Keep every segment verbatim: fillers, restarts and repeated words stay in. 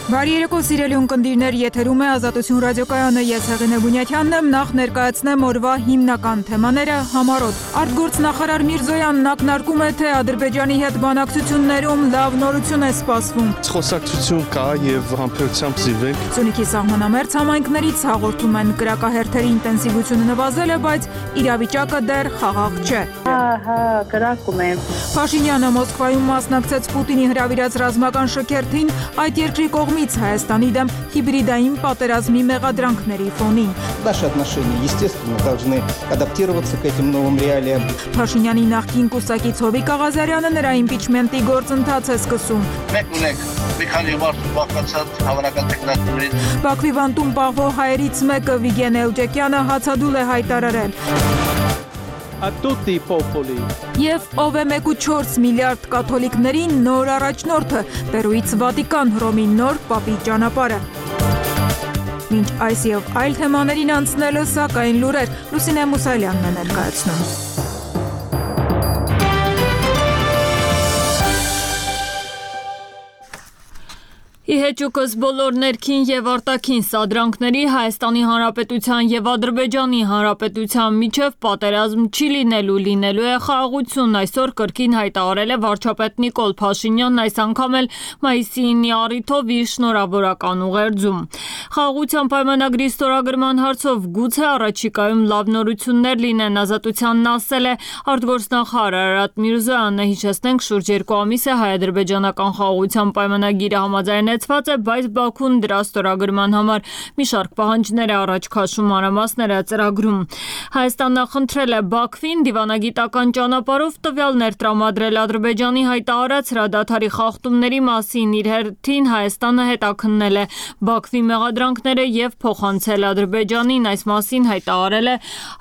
Բարի երեկո սիրելի ունկնդիրներ, եթերում է Ազատություն ռադիոկայանը, ես Հեղինե Բունյաթյանն եմ, նախ ներկայացնեմ օրվա հիմնական թեմաները համառոտ։ Արտգործնախարար Միրզոյանն ակնարկում է, թե Ադրբեջանի հետ բանակցություններում լավ նորություն է սպասվում։ Խոսակցություն կա եւ համբերությամբ զիվենք։ Սյունիքի սահմանամերձ համայնքներից հաղորդում են կրակահերթերի ինտենսիվությունը նվազել է, բայց իրավիճակը դեռ խաղաղ չէ։ Ահա, կրակում եմ։ Փաշինյանը Մոսկվայում մասնակցեց Պուտինի հրավիրած ռազմական շքերթին, այդ երկրի կողմից Հայաստանի դեմ հիբրիդային պատերազմի մեղադրանքների ֆոնին։ Наши отношения, естественно, должны адаптироваться к этим новым реалиям. Փաշինյանի նախկին կուսակից Հովիկ Աղազարյանը նրա իմպիչմենտի գործընթաց է սկսում։ Մեկ ունեք մի քանի մարդու բաղկացած հավանական տեխնատներից։ Բաքվի վանտում պահվող հայերից մեկը Վիգեն Էլջեկյանը հացադուլ է հայտարարել։ A tutti i popoli. Եվ ով է մեկ կόμμα չորս միլիարդ կաթոլիկներին նոր առաջնորդը, Պերուից Վատիկան, Հռոմի նոր պապի ճանապարհը։ Մինչ այս եւ այլ թեմաներին անցնելը, սակայն լուրեր, Լուսինե Մուսալյանն է ներկայացնում։ Ի հեճուկս բոլոր ներքին եւ արտաքին սադրանքների Հայաստանի Հանրապետության եւ Ադրբեջանի Հանրապետության միջև պատերազմ չի լինելու, լինելու է խաղաղություն, այսօր կրկին հայտարարել է վարչապետ Նիկոլ Փաշինյանն, այս անգամ էլ մայիսի առիթով իր շնորհավորական ուղերձում։ Խաղաղության պայմանագրի ստորագրման հարցով գուցե առաջիկայում լավ նորություններ լինեն, Ազատությանն ասել է արտգործնախարար Արարատ Միրզոյանը, հիշեցնենք շուրջ երկու ամիս է հայ-ադրբեջանական խաղաղության պայմանագիրը համաձայնեցված է, բայց Բաքուն դրա ստորագրման համար մի շարք պահանջներ է առաջ քաշում, մանրամասներ է ծրագրում։ Հայաստանը խնդրել է Բաքվին դիվանագիտական ճանապարհով տվյալներ տրամադրել Ադրբեջանի հայտարարած հրադադարի խախտումների մասին, իր հերթին Հայաստանը հետաքննել է Բաքվի մեղադրանքները եւ փոխանցել Ադրբեջանին, այս մասին հայտարարել է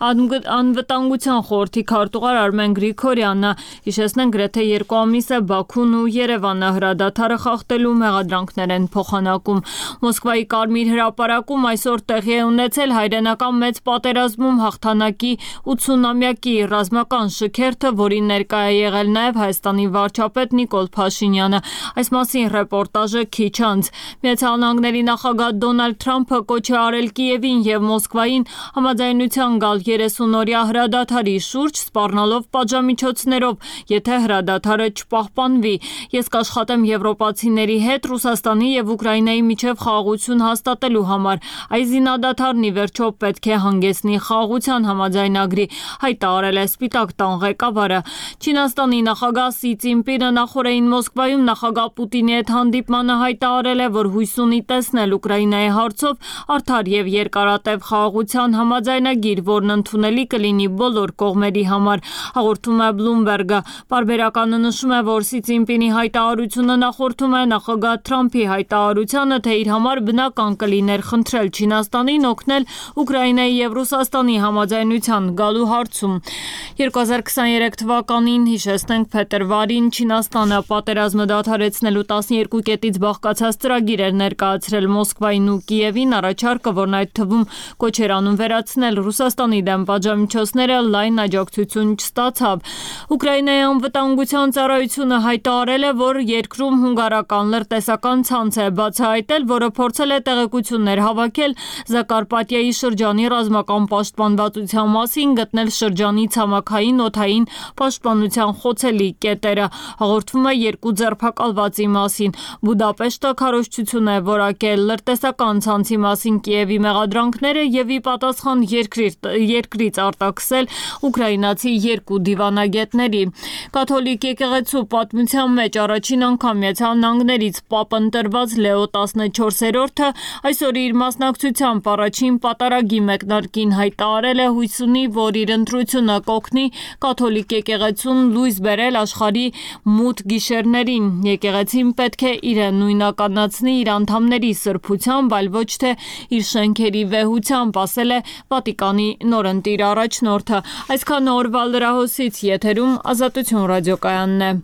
Անվտանգության խորհրդի քարտուղար Արմեն Գրիգորյանը։ Հիշեցնենք, գրեթե երկու ամիս է Բաքուն ու Երևանը հրադադարը խախտելու մեղադրանքներ են փոխանակում։ Մոսկվայի Կարմիր հրապարակում այսօր տեղի է ունեցել հայրենական մեծ պատերազմում հաղթանակի ութսունամյակի ռազմական շքերթը, որին ներկա է եղել նաև Հայաստանի վարչապետ Նիկոլ Փաշինյանը։ Այս մասին ռեպորտաժը քիչ անց։ Միացյալ Նահանգների նախագահ Դոնալդ Թրամփը կոչ է արել Կիևին եւ Մոսկվային համաձայնության գալ երեսունօրյա հրադադարի շուրջ, սպառնալով պատժամիջոցներով, եթե հրադադարը չպահպանվի։ Ես կաշխատեմ եվրոպացիների հետ Ռուսաստանի եւ Ուկրաինայի միջև խաղաղություն հաստատելու համար։ Այս զինադադարն ի վերջո պետք է հանգեցնի խաղաղության համաձայնագրի, հայտարարել է Սպիտակ տան ղեկավարը։ Չինաստանի նախագահ Սի Ցզինպինը նախորդին Մոսկվայում նախագահ Պուտինի հետ հանդիպմանը հայտարարել է, որ հույս ունի տեսնել Ուկրաինայի հարցով արդար եւ երկարատև խաղաղության համաձայնագիր, որն ընդունելի կլինի բոլոր կողմերի համար, հաղորդում է Bloomberg-ը։ Պարբերականը նշում է, որ Սի Ցզինպինի հայտարարությունը նախորդում է նախագահ Թրամփի հայտարարությանը, թե իր համար բնական կլիներ խնդրել Չինաստանին օգնել Ուկրաինայի եւ Ռուսաստանի համաձայնության գալու հարցում։ երկու հազար քսաներեք թվականին, հիշեցնենք, փետրվարին Չինաստանը պատերազմը դադարեցնելու տասնյոթ կետից բաղկացած ծրագիր էր ներկայացրել Մոսկվային ու Կիևին, առաջարկը, որն այդ թվում կոչ էր անում վերացնել Ռուսաստանի դեմ պատժամիջոցները, լայն աջակցություն չստացավ։ Ուկրաինայի անվտանգության ծառայությունը հայտարարել է, որ երկրում հունգարական լրտեսական ցանց է բացահայտել, որը փորձել է տեղեկություններ հավաքել Զակարպատիայի շրջանի ռազմական պաշտպանվածության մասին, գտնել շրջանի ցամաքային օդային պաշտպանության խոցելի կետերը, հաղորդվում է երկու ձերբակալվածի մասին։ Բուդապեշտը քարոզչություն է որակել լրտեսական ցանցի մասին Կիևի մեղադրանքները եւ ի պատասխան երկրից արտաքսել ուկրաինացի երկու դիվանագետների։ Կաթոլիկ եկեղեցու պատմության մեջ առաջին անգամ Միացյալ Նահանգներից Պապ ընտրված Լեո տասնչորսերորդը այսօր իր մասնակցությամբ առաջին պատարագի մեկնարկին հայտարարել է հույս ունի, որ իր ընտրությունը կօգնի կաթոլիկ եկեղեցուն լույս բերել աշխարհի մութ գիշերներին։ Եկեղեցին պետք է իրեն նույնականացնի իր անդամների սրբությամբ, այլ ոչ թե իր շենքերի վեհությամբ, ասել է Վատիկանի նորընտիր առաջնորդը։ Այսքան օրվա լրահոսից, եթերում Ազատություն ռադիոկայանն է։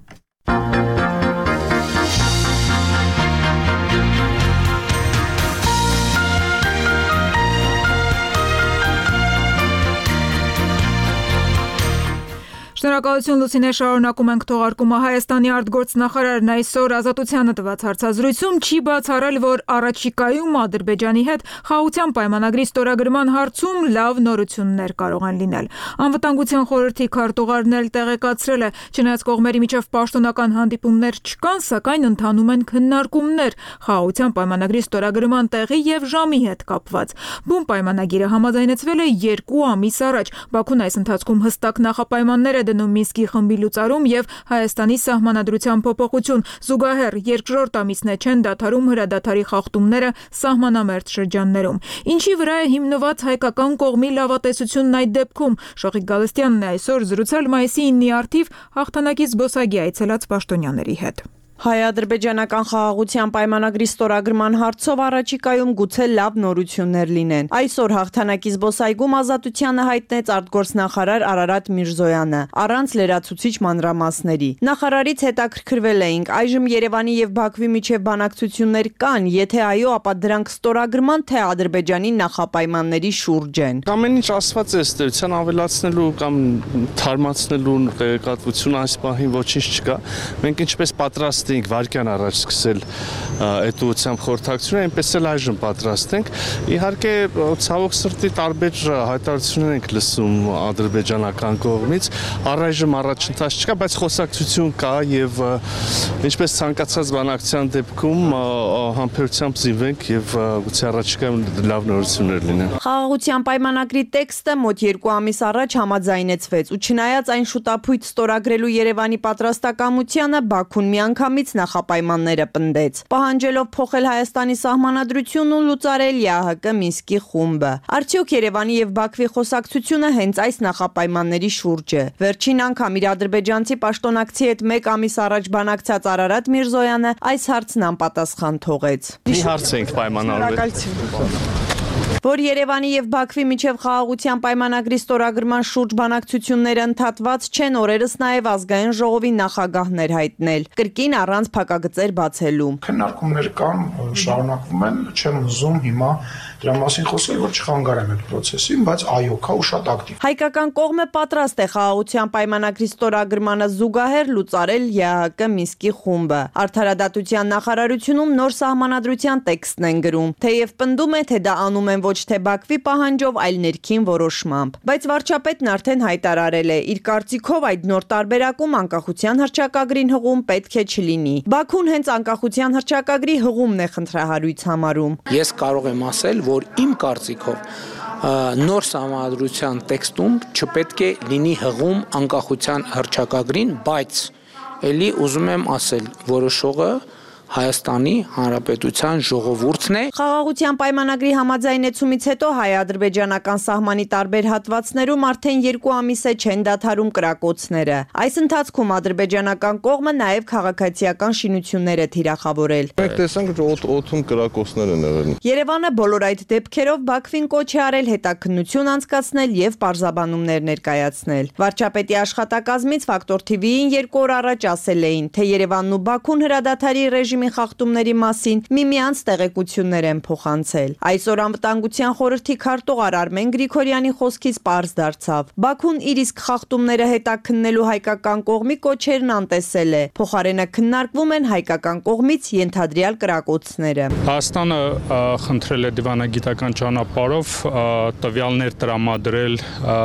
Շնորհակալություն Լուսինե, շարունակում ենք թողարկումը։ Հայաստանի արտգործնախարարն այսօր Ազատությանը տված հարցազրույցում չի բացառել, որ առաջիկայում Ադրբեջանի հետ խաղաղության պայմանագրի ստորագրման հարցում լավ նորություններ կարող են լինել։ Անվտանգության խորհրդի քարտուղարն էլ տեղեկացրել է, չնայած կողմերի միջև պաշտոնական հանդիպումներ չկան, սակայն ընթանում են քննարկումներ խաղաղության պայմանագրի ստորագրման տեղի եւ ժամի հետ կապված։ Բուն պայմանագիրը համաձայնեցվել է երկու ամիս առաջ։ Բաքուն այս ընթացքում հստակ նախապայմաններ է դնում Մինսկի խմբի լուծարում եւ Հայաստանի սահմանադրության փոփոխություն։ Զուգահեռ երկրորդ ամիսն է չեն դադարում հրադադարի խախտումները սահմանամերձ շրջաններում։ Ինչի վրա է հիմնված հայկական կողմի լավատեսությունն այդ դեպքում։ Շողիկ Գալստյանն է այսօր զրուցել մայիսի ինի առթիվ հաղթանակի զբոսայգի այցելած պաշտոնյաների հետ։ Հայ-ադրբեջանական խաղաղության պայմանագրի ստորագրման հարցով առաջիկայում գուցե լավ նորություններ լինեն։ Այսօր հաղթանակի զբոսայգում Ազատությանը հայտնեց արտգործնախարար Արարատ Միրզոյանը, առանց լրացուցիչ մանրամասների։ Նախարարից հետաքրքրվել էինք, այժմ Երևանի եւ Բաքվի միջև բանակցություններ կան, եթե այո, ապա դրանք ստորագրման թե Ադրբեջանի նախապայմանների շուրջ են։ Ամեն ինչ ասված է ըստերության ավելացնելու կամ թարմացնելու տեղեկատվություն այս պահին ոչինչ չկա։ Մենք ինչպես պատրաստ ենք վարկյան առաջ սկսել այդ ուղղությամբ խորհրդակցությունը, այնպես էլ այժմ պատրաստ ենք։ Իհարկե, ցավոք սրտի տարբեր հայտարարություններ ենք լսում ադրբեջանական կողմից, առայժմ առաջընթաց չկա, բայց խոսակցություն կա եւ ինչպես ցանկացած բանակցության դեպքում համբերությամբ զինվենք եւ գուցե առաջիկայում լավ նորություններ լինեն։ Խաղաղության պայմանագրի տեքստը մոտ երկու ամիս առաջ համաձայնեցվեց ու չնայած այն շուտափույթ ստորագրելու Երևանի պատրաստակամությանը Բաքուն միանգամից նախապայմանները պնդեց, պահանջելով փոխել Հայաստանի սահմանադրությունն ու լուծարել ԵԱՀԿ Մինսկի խումբը։ Արդյոք Երևանի եւ Բաքվի խոսակցությունը հենց այս նախապայմանների շուրջ է։ Վերջին անգամ իր ադրբեջանցի պաշտոնակցի հետ մեկ ամիս առաջ բանակցած Արարատ Միրզոյանը այս հարցն անպատասխան թողեց։ Մի հարց ենք պայմանավորվել, որ Երևանի եւ Բաքվի միջև խաղաղության պայմանագրի ստորագրման շուրջ բանակցությունները ընդհատված չեն, օրերս նաեւ ազգային ժողովի նախագահներ հայտնել, կրկին առանց փակագծեր բացելու։ Քննարկումներ կան, շարունակվում են, չեմ ուզում հիմա դրա մասին խոսել, որ չխանգարեմ այդ process-ին, բայց այո, կա ու շատ ակտիվ։ Հայկական կողմը պատրաստ է խաղաղության պայմանագրի ստորագրմանը զուգահեռ լուծարել ԵԱՀԿ Մինսկի խումբը։ Արդարադատության նախարարությունում նոր սահմանադրության տեքստն են գրում, թեև պնդում է, թե դա անում են ոչ թե Բաքվի պահանջով, այլ ներքին որոշմամբ։ Բայց վարչապետն արդեն հայտարարել է, իր կարծիքով այդ նոր տարբերակում անկախության հռչակագրին հղում պետք է չլինի։ Բաքուն հենց անկախության հռչակագրի հղումն է խնդրահարույց համարում։ Ես կարող եմ ասել, որ իմ կարծիքով նոր սահմանադրության տեքստում չպետք է լինի հղում անկախության հռչակագրին, բայց ելի ուզում եմ ասել, որոշողը Հայաստանի Հանրապետության ժողովուրդն է։ Խաղաղության պայմանագրի համաձայնեցումից հետո հայ-ադրբեջանական սահմանի տարբեր հատվածներում արդեն երկու ամիս է չեն դադարում կրակոցները։ Այս ընթացքում ադրբեջանական կողմը նաև քաղաքացիական շինություններ է թիրախավորել։ Մենք տեսանք, որ օդում կրակոցներ են եղել։ Երևանը բոլոր այդ դեպքերով Բաքվին կոչ է արել հետաքննություն անցկացնել եւ պարզաբանումներ ներկայացնել։ Վարչապետի աշխատակազմից Ֆակտոր թիվիին երկու օր առաջ ասել էին, թե Երևանն ու Բաքուն հրադադարի ռեժիմի խախտումների մասին միմյանց տեղեկություններ են փոխանցել։ Այսօր անվտանգության խորհրդի քարտուղար Արմեն Գրիգորյանի խոսքից պարզ դարձավ։ Բաքուն իր իսկ խախտումները հետաքննելու հայկական կողմի կոչերն անտեսել է։ Փոխարենը քննարկվում են հայկական կողմից ենթադրյալ կրակոցները։ Հայաստանը խնդրել է դիվանագիտական ճանապարհով տվյալներ տրամադրել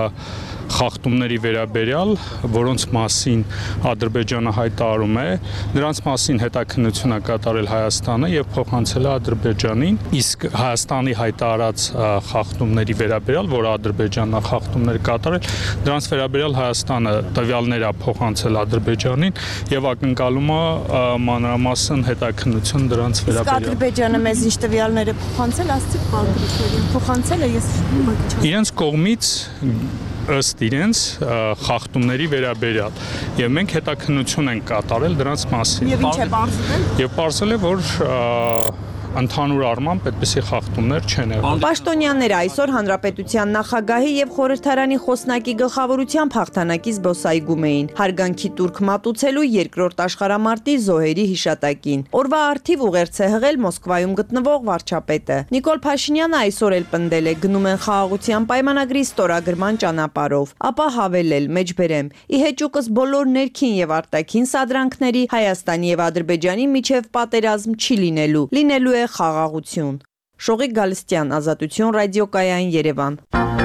խախտումների վերաբերյալ, որոնց մասին Ադրբեջանը հայտարարում է, նրանց մասին հետաքննություն է կատարել Հայաստանը եւ փոխանցել է Ադրբեջանին, իսկ Հայաստանի հայտարարած խախտումների վերաբերյալ, որ Ադրբեջանն է խախտումներ կատարել, դրանց վերաբերյալ Հայաստանը տվյալներ է փոխանցել Ադրբեջանին եւ ակնկալում է մանրամասն հետաքննություն դրանց վերաբերյալ։ Իսկ Ադրբեջանը մեզ ինչ տվյալներ է փոխանցել, ասացիք պարզ Գրիգորյան, փոխանցել է, ես իրենց կողմից ըստ իրենց խախտումների վերաբերյալ եւ մենք հետաքննություն ենք կատարել դրանց մասին։ Եվ ինչ է պարզվել։ Եվ պարզվել է, որ ընդհանուր առմամբ այդպիսի խախտումներ չեն եղել։ Պաշտոնյաները այսօր Հանրապետության նախագահի եւ խորհրդարանի խոսնակի գլխավորությամբ հաղթանակի զբոսայգում էին հարգանքի տուրք մատուցելու երկրորդ աշխարհամարտի զոհերի հիշատակին։ Օրվա արդիվ ուղերձ է հղել Մոսկվայում գտնվող վարչապետը։ Նիկոլ Փաշինյանը այսօր էլ պնդել է գնում են խաղաղության պայմանագրի ստորագրման ճանապարհով, ապա հավելել մեջբերեմ՝ ի հեճուկս բոլոր ներքին եւ արտաքին սադրանքների Հայաստանի եւ Ադրբեջանի միջև պատերազմ չի լինելու, լինելու է խաղաղություն։ Շողիկ Գալստյան, Ազատություն ռադիոկայան, Երևան։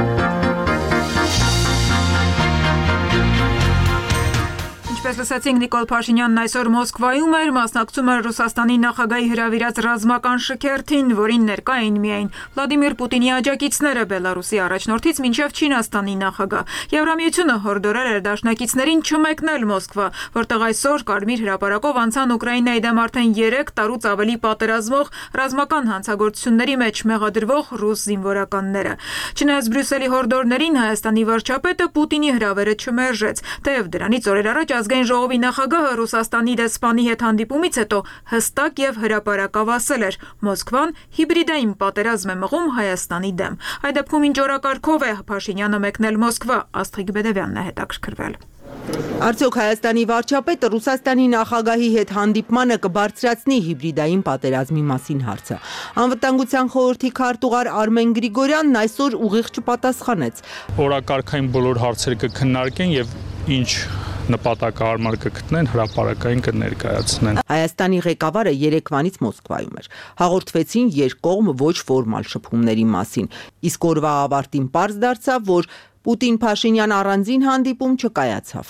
Ինչպես լսեցինք, Նիկոլ Փաշինյանն այսօր Մոսկվայում էր, մասնակցում էր Ռուսաստանի նախագահի հրավիրած ռազմական շքերթին, որին ներկա էին միայն Վլադիմիր Պուտինի աջակիցները Բելարուսի առաջնորդից մինչև Չինաստանի նախագահ։ Եվրամիությունը հորդորել էր դաշնակիցներին չմեկնել Մոսկվա, որտեղ այսօր Կարմիր հրապարակով անցան Ուկրաինայի դեմ արդեն երեք տարուց ավելի պատերազմող ռազմական հանցագործությունների մեջ մեղադրվող ռուս զինվորականները։ Չնայած Բրյուսելի հորդորներին Հայաստանի վարչապետը Պուտինի հրավերը չմերժեց, թեև դրանից օրեր առաջ Ազգային ժողովի նախագահը Ռուսաստանի դեսպանի հետ հանդիպումից հետո հստակ եւ հրապարակավ ասել էր. Մոսկվան հիբրիդային պատերազմ է մղում Հայաստանի դեմ։ Այդ դեպքում ինչ օրակարգով է Փաշինյանը մեկնել Մոսկվա, Աստղիկ Բեդևյանն է հետաքրքրվել։ Արդյոք Հայաստանի վարչապետը Ռուսաստանի նախագահի հետ հանդիպմանը կբարձրացնի հիբրիդային պատերազմի մասին հարցը։ Անվտանգության խորհրդի քարտուղար Արմեն Գրիգորյանն այսօր ուղիղ չպատասխանեց։ Օրակարգային բոլոր հարցերը կքննարկեն եւ ինչ նպատակահարմար կգտնեն, հրապարակային կներկայացնեն։ Հայաստանի ղեկավարը երեկվանից Մոսկվայում էր։ Հաղորդվեցին երկկողմ ոչ ֆորմալ շփումների մասին, իսկ օրվա ավարտին պարզ դարձավ, որ Պուտին-Փաշինյան առանձին հանդիպում չկայացավ։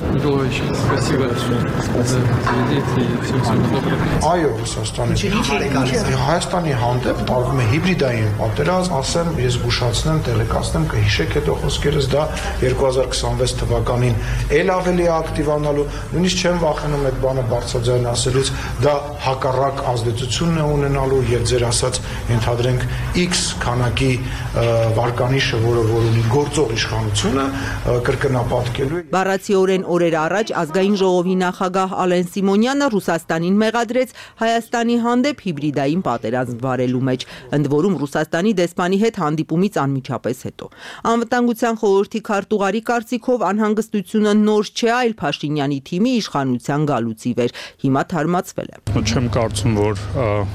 Այո, Ռուսաստանի Հայաստանի հանդեպ տարվում է հիբրիդային պատերազմ, ասեմ, ես զգուշացնեմ, տեղեկացնեմ, կհիշեք հետո խոսքերս, դա երկու հազար քսանվեց թվականին էլ ավելի ակտիվանալու, նույնիսկ չեմ վախենում այդ բանը բարձրաձայն ասելուց, դա հակառակ ազդեցություն է ունենալու եւ ձեր ասած ենթադրենք X քանակի վարկանիշը, որը որ ունի գործող իշխանություն կրկնապատկելու։ Բառացիորեն օրեր առաջ Ազգային ժողովի նախագահ Ալեն Սիմոնյանը Ռուսաստանին մեղադրեց Հայաստանի հանդեպ հիբրիդային պատերազմ վարելու մեջ, ընդ որում Ռուսաստանի դեսպանի հետ հանդիպումից անմիջապես հետո։ Անվտանգության խորհրդի քարտուղարի կարծիքով անհանգստությունը նոր չէ, այլ Փաշինյանի թիմի իշխանության գալուց ի վեր։ Հիմա թարմացվել է։ Չեմ կարծում, որ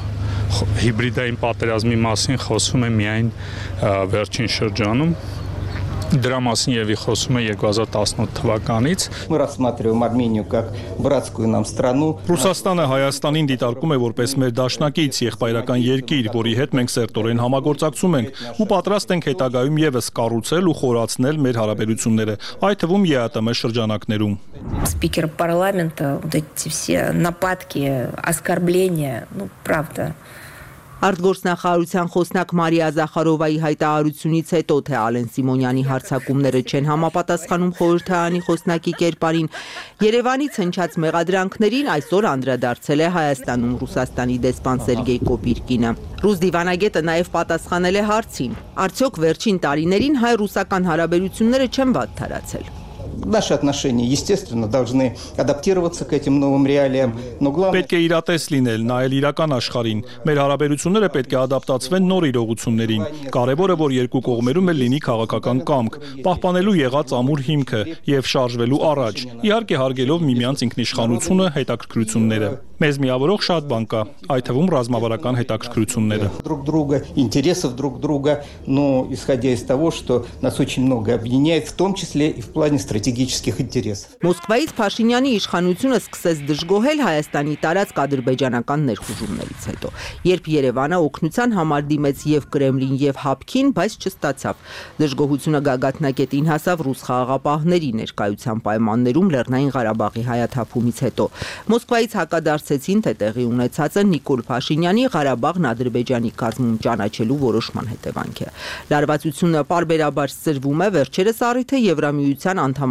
հիբրիդային պատերազմի մասին խոսում է միայն վերջին շրջանում։ Դրա մասին եւի խոսում է երկու հազար տասնութ թվականից։ Мы рассматриваем Армению как братскую нам страну։ Ռուսաստանը Հայաստանին դիտարկում է որպես մեր դաշնակից եղբայրական երկիր, որի հետ մենք սերտորեն համագործակցում ենք ու պատրաստ ենք հետագայում եւս կառուցել ու խորացնել մեր հարաբերությունները, այդ թվում ԵԱՏՄ շրջանակներում։ Спикер парламента, вот эти все нападки, оскорбления, ну правда. Արտգործնախարարության խոսնակ Մարիա Զախարովայի հայտարարությունից հետո, թե Ալեն Սիմոնյանի հարձակումները չեն համապատասխանում խորհրդարանի խոսնակի կերպարին, Երևանից հնչած մեղադրանքներին այսօր անդրադարձել է Հայաստանում Ռուսաստանի դեսպան Սերգեյ Կոպիրկինը։ Ռուս դիվանագետը նաև պատասխանել է հարցին. Արդյոք վերջին տարիներին հայ-ռուսական հարաբերությունները չեն վատթարացել։ Наши отношения, естественно, должны адаптироваться к этим новым реалиям, но главное Պետք է իրատես լինել, նայել իրական աշխարհին։ Մեր հարաբերությունները պետք է ադապտացվեն նոր իրողություններին։ Կարևորը, որ երկու կողմերում էլ լինի քաղաքական կամք, պահպանելու եղած ամուր հիմքը եւ շարժվելու առաջ։ Իհարկե հարգելով միմյանց ինքնիշխանությունը, հետաքրքրությունները։ Մեզ միավորող շատ բան կա, այդ թվում ռազմավարական հետաքրքրությունները։ друг друга, интересов друг друга, но исходя из того, что нас очень много объединяет, в том числе и в плане стратегических интересов։ Մոսկվայից Փաշինյանի իշխանությունը սկսեց դժգոհել Հայաստանի տարածք ադրբեջանական ներխուժումներից հետո, երբ Երևանը օգնության համար դիմեց եւ Կրեմլին եւ Հապկին, բայց չստացավ։ Դժգոհությունը գագաթնակետին հասավ ռուս խաղաղապահների ներկայության պայմաններում Լեռնային Ղարաբաղի հայաթափումից հետո։ Մոսկվայից հակադարձեցին, թե տեղի ունեցածը Նիկոլ Փաշինյանի Ղարաբաղն Ադրբեջանի կազմում ճանաչելու որոշման հետևանք է։ Լարվածությունը պարբերաբար սրվում է, վերջերս առիթը Եվրամիության անդամ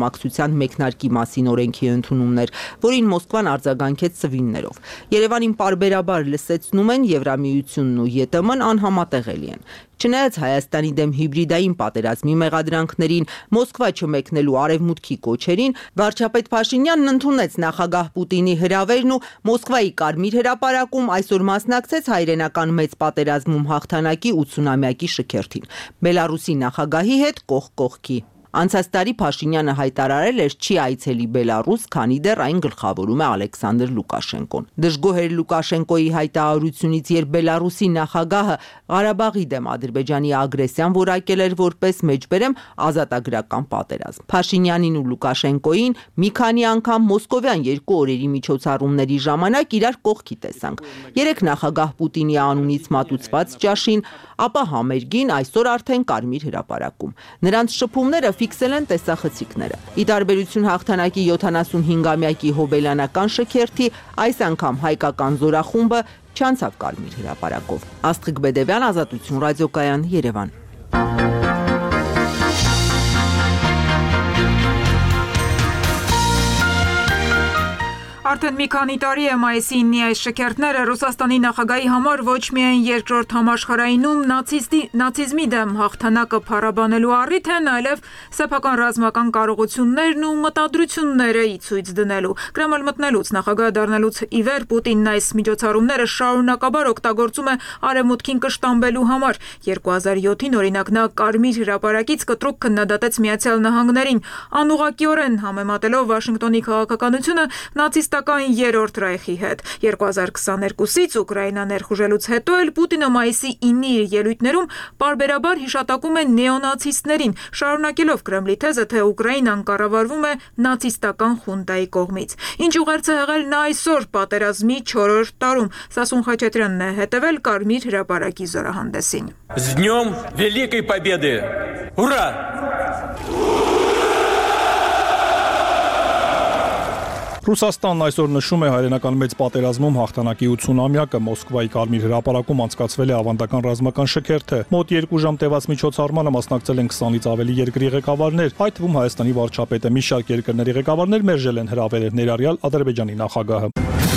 համակցության մեկնարկի մասին օրենքի ընդունումներ, որին Մոսկվան արձագանքեց սվիններով։ Երևանին պարբերաբար լսեցնում են Եվրամիությունն ու ԵՏՄ-ն անհամատեղելի են։ Չնայած Հայաստանի դեմ հիբրիդային պատերազմի մեղադրանքներին, Մոսկվա չմեկնելու արևմուտքի կոչերին, վարչապետ Փաշինյանն ընդունեց նախագահ Պուտինի հրավերն ու Մոսկվայի Կարմիր հրապարակում այսօր մասնակցեց հայրենական մեծ պատերազմում հաղթանակի ութսունամյակի շքերթին։ Բելարուսի նախագահի հետ կողք կողքի։ Անցած տարի Փաշինյանը հայտարարել էր չի այցելի Բելարուս, քանի դեռ այն գլխավորում է Ալեքսանդր Լուկաշենկոն։ Դժգոհ էր Լուկաշենկոյի հայտարարությունից, երբ Բելարուսի նախագահը Ղարաբաղի դեմ Ադրբեջանի ագրեսիան որակել էր որպես մեջբերեմ ազատագրական պատերազմ։ Փաշինյանին ու Լուկաշենկոյին մի քանի անգամ մոսկովյան երկու օրերի միջոցառումների ժամանակ իրար կողքի տեսանք։ Երեք նախագահ Պուտինի անունից մատուցված ճաշին, ապա համերգին, այսօր արդեն Կարմիր հրապարակում։ Նրանց շփումները ֆիքսել են տեսախցիկները։ Ի տարբերություն հաղթանակի յոթանասունհինգամյակի հոբելյանական շքերթի, այս անգամ հայկական զորախումբը չանցավ Կարմիր հրապարակով։ Աստղիկ Բեդևյան, Ազատություն ռադիոկայան, Երևան։ Արդեն մի քանի տարի է մայիսի ինի այս շքերթները Ռուսաստանի նախագահի համար ոչ միայն երկրորդ համաշխարհայինում նացիզմի դեմ հաղթանակը փառաբանելու առիթ են, այլև սեփական ռազմական կարողություններն ու մտադրությունները ի ցույց դնելու։ Կրեմլ մտնելուց նախագահ դառնալուց ի վեր Պուտինն այս միջոցառումները շարունակաբար օգտագործում է արևմուտքին կշտամբելու համար։ երկու հազար յոթին օրինակ նա Կարմիր հրապարակից կտրուկ քննադատեց Միացյալ Նահանգներին, անուղղակիորեն համեմատելով Վաշինգտոնի քաղաքականությունը նացիստական երրորդ ռայխի հետ։ երկու հազար քսաներկուսից Ուկրաինա ներխուժելուց հետո էլ Պուտինը մայիսի ինի իր ելույթներում պարբերաբար հիշատակում է նեոնացիստներին, շարունակելով Կրեմլի թեզը, թե Ուկրաինան կառավարվում է նացիստական խունտայի կողմից։ Ինչ ուղերձ է եղել նա այսօր պատերազմի չորրորդ տարում։ Սասուն Խաչատրյանն է հետևել Կարմիր հրապարակի զորահանդեսին։ С днем Великой Победы! Ура! Ռուսաստանն այսօր նշում է հայրենական մեծ պատերազմում հաղթանակի ութսունամյակը։ Մոսկվայի Կարմիր հրապարակում անցկացվել է ավանդական ռազմական շքերթը։ Մոտ երկու ժամ տևած միջոցառմանը մասնակցել են քսանից ավելի երկրի ղեկավարներ, այդ թվում Հայաստանի վարչապետը։ Մի շարք երկրների ղեկավարներ մերժել են հրավերը, ներառյալ Ադրբեջանի նախագահը։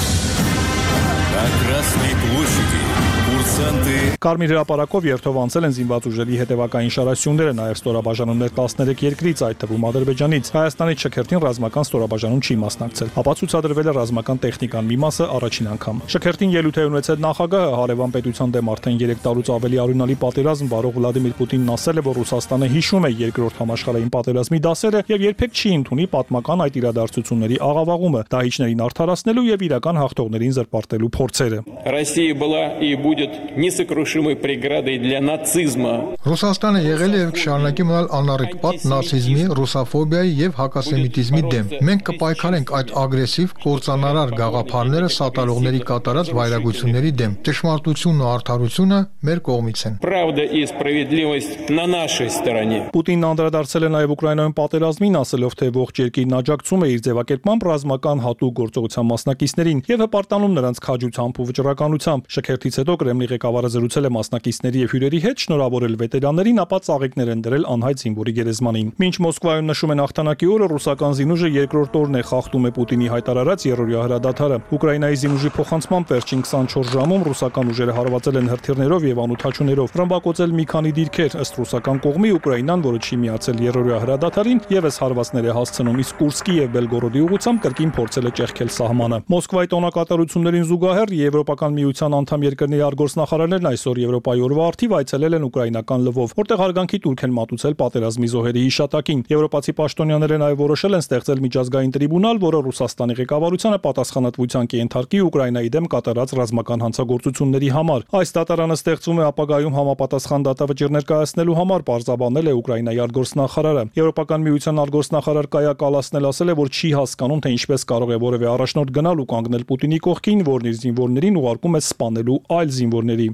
Կարմիր հրապարակով երթով անցել են զինված ուժերի հետևակային շարասյունները, նաև ստորաբաժանումներ տասներեք երկրից, այդ թվում Ադրբեջանից։ Հայաստանից շքերթին ռազմական ստորաբաժանում չի մասնակցել։ Ապա ցուցադրվել է ռազմական տեխնիկան մի մասը առաջին անգամ։ Շքերթին ելույթ է ունեցել նախագահը, հարևան պետության դեմ արդեն երեք տարուց ավելի արյունալի պատերազմ վարող Վլադիմիր Պուտինն ասել է, որ Ռուսաստանը հիշում է երկրորդ համաշխարհային պատերազմի դասերը եւ երբեք չի ընդունի պատմական այդ իրադարձությունների աղավաղումը, դահիճներին արդարացնելու եւ իրական հաղթողներին զրպարտելու փորձերը։ Россия была и будет несокрушимой преградой для нацизма. Ռուսաստանը եղել է եւ կշարունակի մնալ անառիկ պատ նացիզմի, ռուսաֆոբիայի եւ հակասեմիտիզմի դեմ։ Մենք կպայքարենք այդ ագրեսիվ, կործանարար գաղափարները սատարողների կատարած վայրագությունների դեմ։ Ճշմարտությունն ու արդարությունը մեր կողմից են։ Правда и справедливость на нашей стороне. Պուտինն անդրադարձել է նաեւ Ուկրաինայում պատերազմին, ասելով, թե ողջ երկիրն աջակցում է իր ձևակերպմամբ ռազմական հատուկ գործողության մասնակիցներին եւ հպարտանում նրանց քաջությամբ ու վճռականությամբ։ Շքերթից հետո Կրեմլի ղեկավարը զրուցել է մասնակիցների եւ հյուրերի հետ, շնորհավորել վետերաններին, ապա ծաղիկներ են դրել անհայտ զինվորի գերեզմանին։ Մինչ Մոսկվայում նշում են հաղթանակի օրը, ռուսական զինուժը երկրորդ օրն է խախտում է Պուտինի հայտարարած երրորդյա հրադադարը։ Ուկրաինայի զինուժի փոխանցմամբ վերջին քսանչորս ժամում ռուսական ուժերը հարվածել են հրթիռներով եւ անօդաչուներով, ռմբակոծել մի քանի դիրքեր։ Ըստ ռուսական կողմի Ուկրաինան, որը չի միացել երրորդյա հրադադարին, եւս հարվածներ է հասցնում, իսկ Կուրսկի եւ Բելգորոդի ուղղությամբ կրկին փորձել է ճեղքել սահմանը։ Մոսկվայի տոնակատարություններին զուգահեռ Եվրոպական միության անդամ երկրների արտգործնախարարներն այսօր Եվրոպայի օրվա արդիվ այցելել են ուկրաինական Լվով, որտեղ հարգանքի տուրք են մատուցել պատերազմի զոհերի հիշատակին։ Եվրոպացի պաշտոնյաները նաև որոշել են ստեղծել միջազգային տրիբունալ, որը Ռուսաստանի ղեկավարությանը պատասխանատվության կենթարկի Ուկրաինայի դեմ կատարած ռազմական հանցագործությունների համար։ Այս դատարանը ստեղծվում է ապագայում համապատասխան դատավճիռներ կայացնելու համար, պարզաբանել է Ուկրաինայի արտգործնախարարը։ Եվրոպական միության արտգործնախարար Կայա Կալասն էլ ասել է, որ չի հասկանում, թե ինչպես կարող է որևէ առաջնորդ գնալ ու կանգնել Պուտինի կողքին, որն իր զինվորներին ուղարկում է սպանելու այլ զինվորների։ How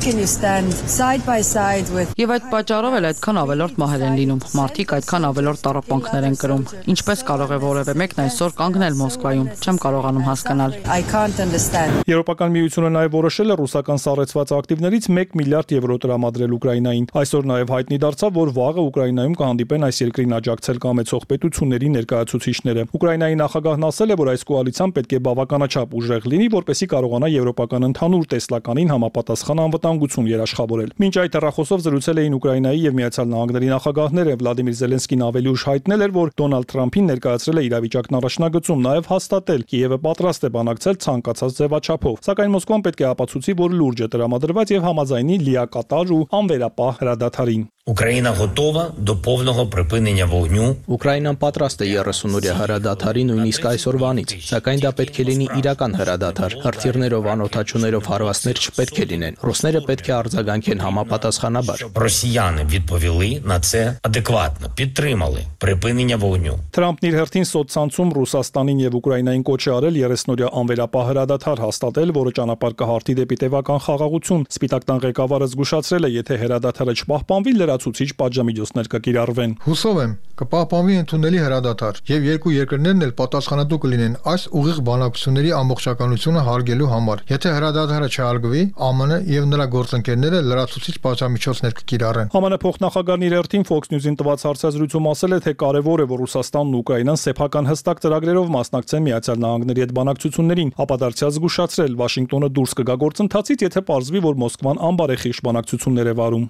can you stand side by side with Եվ այդ պատճառով էլ այդքան ավելորդ մահեր են լինում։ Մարդիկ այդքան ավելորդ տառապանքներ են կրում։ Ինչպես կարող է որևէ մեկն այսօր կանգնել Մոսկվայում, չեմ կարողանում հասկանալ։ I can't understand. Եվրոպական միությունը նաև որոշել է ռուսական սառեցված ակտիվներից մեկ միլիարդ եվրո տրամադրել Ուկրաինային։ Այսօր նաև հայտնի դարձավ, որ վաղը Ուկրաինայում կհանդիպեն այս երկրին աջակցել կամեցող պետությունների ներկայացուցիչները։ Ուկրաինայի նախագահն ասել է, որ այս կոալիցիան պետք է բավականաչափ ուժեղ լինի, որպեսզի կարողանա եվրոպական ընդհանուր տեսլականին համապատասխան անվտանգություն երաշխավորել։ Մինչ այդ հեռախոսով զրուցել էին Ուկրաինայի եւ Միացյալ Նահանգների նախագահները։ Վլադիմիր Զելենսկին ավելի ուշ հայտնել էր, որ Դոնալդ Թրամփին ներկայացրել է իրավիճակն առաջնագծում, նաև հաստատել Կիևը պատրաստ է բանակցել ցանկացած ձևաչափով։ Սակայն Մոսկվան պետք է ապացուցի, որ լուրջ է տրամադրված եւ համաձայնի լիակատար ու անվերապահ հրադադարին։ Україна готова до повного припинення вогню. Ուկրաինան պատրաստ է երեսունօրյա հրադադարի նույնիսկ այսօրվանից, սակայն դա պետք է լինի իրական հրադադար։ Հրթիռներով, անօթաչուներով հարվածներ չպետք է լինեն։ Ռուսները պետք է արձագանքեն համապատասխանաբար։ Росіяни відповіли на це адекватно, підтримали припинення вогню. Թրամփն իր հերթին սոցցանցում Ռուսաստանին եւ Ուկրաինային կոչ է արել երեսնօրյա անվերապահ հրադադար հաստատել, որը ճանապարհ կհարթի դեպի տևական խաղաղություն։ Սպիտակ տան ղեկավարը զգուշացրել է, եթե հրադադարը չպահպանվի, լրացուցիչ պատժամիջոցներ կկիրառվեն։ Հուսով եմ, կպահպանվի ընդունելի հրադադար եւ երկու երկրներն էլ պատասխանատու կլինեն այս ուղիղ բանակցությունների ամբողջականությունը հարգելու համար։ Եթե հրադադարը չհարգվի, ԱՄՆ եւ նրա գործընկերները լրացուցիչ պատժամիջոցներ կկիրառեն։ ԱՄՆ փոխնախագահն իր հերթին Fox News-ին տված հարցազրույցում ասել է, թե կարևոր է, որ Ռուսաստանն ու Ուկրաինան սեփական հստակ ծրագրերով մասնակցեն Միացյալ Նահանգների հետ բանակցություններին, ապա դարձյալ զգուշացրել Վաշինգտոնը դուրս կգա գործընթացից, եթե պարզվի, որ Մոսկվան անբարեխիղճ բանակցություններ է վարում։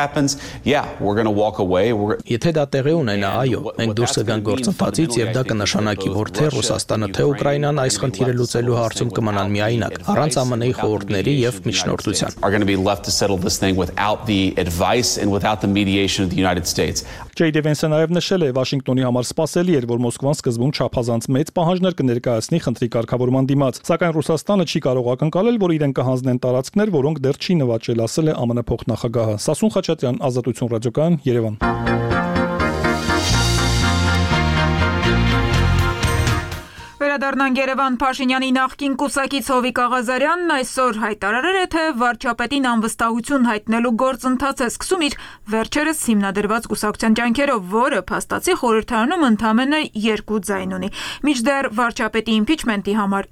Եթե դա տեղի ունենա, այո, մենք դուրս կգանք գործընթացից եւ դա կնշանակի, որ թե Ռուսաստանը, թե Ուկրաինան այս խնդիրը լուծելու հարցում կմնան միայնակ, առանց ԱՄՆ-ի խորհուրդների եւ միջնորդության։ Ջեյ Դի Վենսը նաև նշել է, Վաշինգտոնի համար սպասելի էր, որ Մոսկվան սկզբում չափազանց մեծ պահանջներ կներկայացնի խնդրի կարգավորման դիմաց, սակայն Ռուսաստանը չի կարող ակնկալել, որ իրեն կհանձնեն տարածքներ, որոնք դեռ չի նվաճել, ասել է ԱՄՆ փոխնախագահը։ Սասուն Խաչատրյան, Ազատություն ռադիոկայան, Երևան։ Վերադառնանք Երևան։ Փաշինյանի նախկին կուսակից Հովիկ Աղազարյանն այսօր հայտարարել է, թե վարչապետին անվստահություն հայտնելու գործընթաց է սկսում իր վերջերս հիմնադրված կուսակցության ջանքերով, որը փաստացի խորհրդարանում ընդամենը երկու ձայն ունի։ Մինչդեռ վարչապետի իմպիչմենտի համար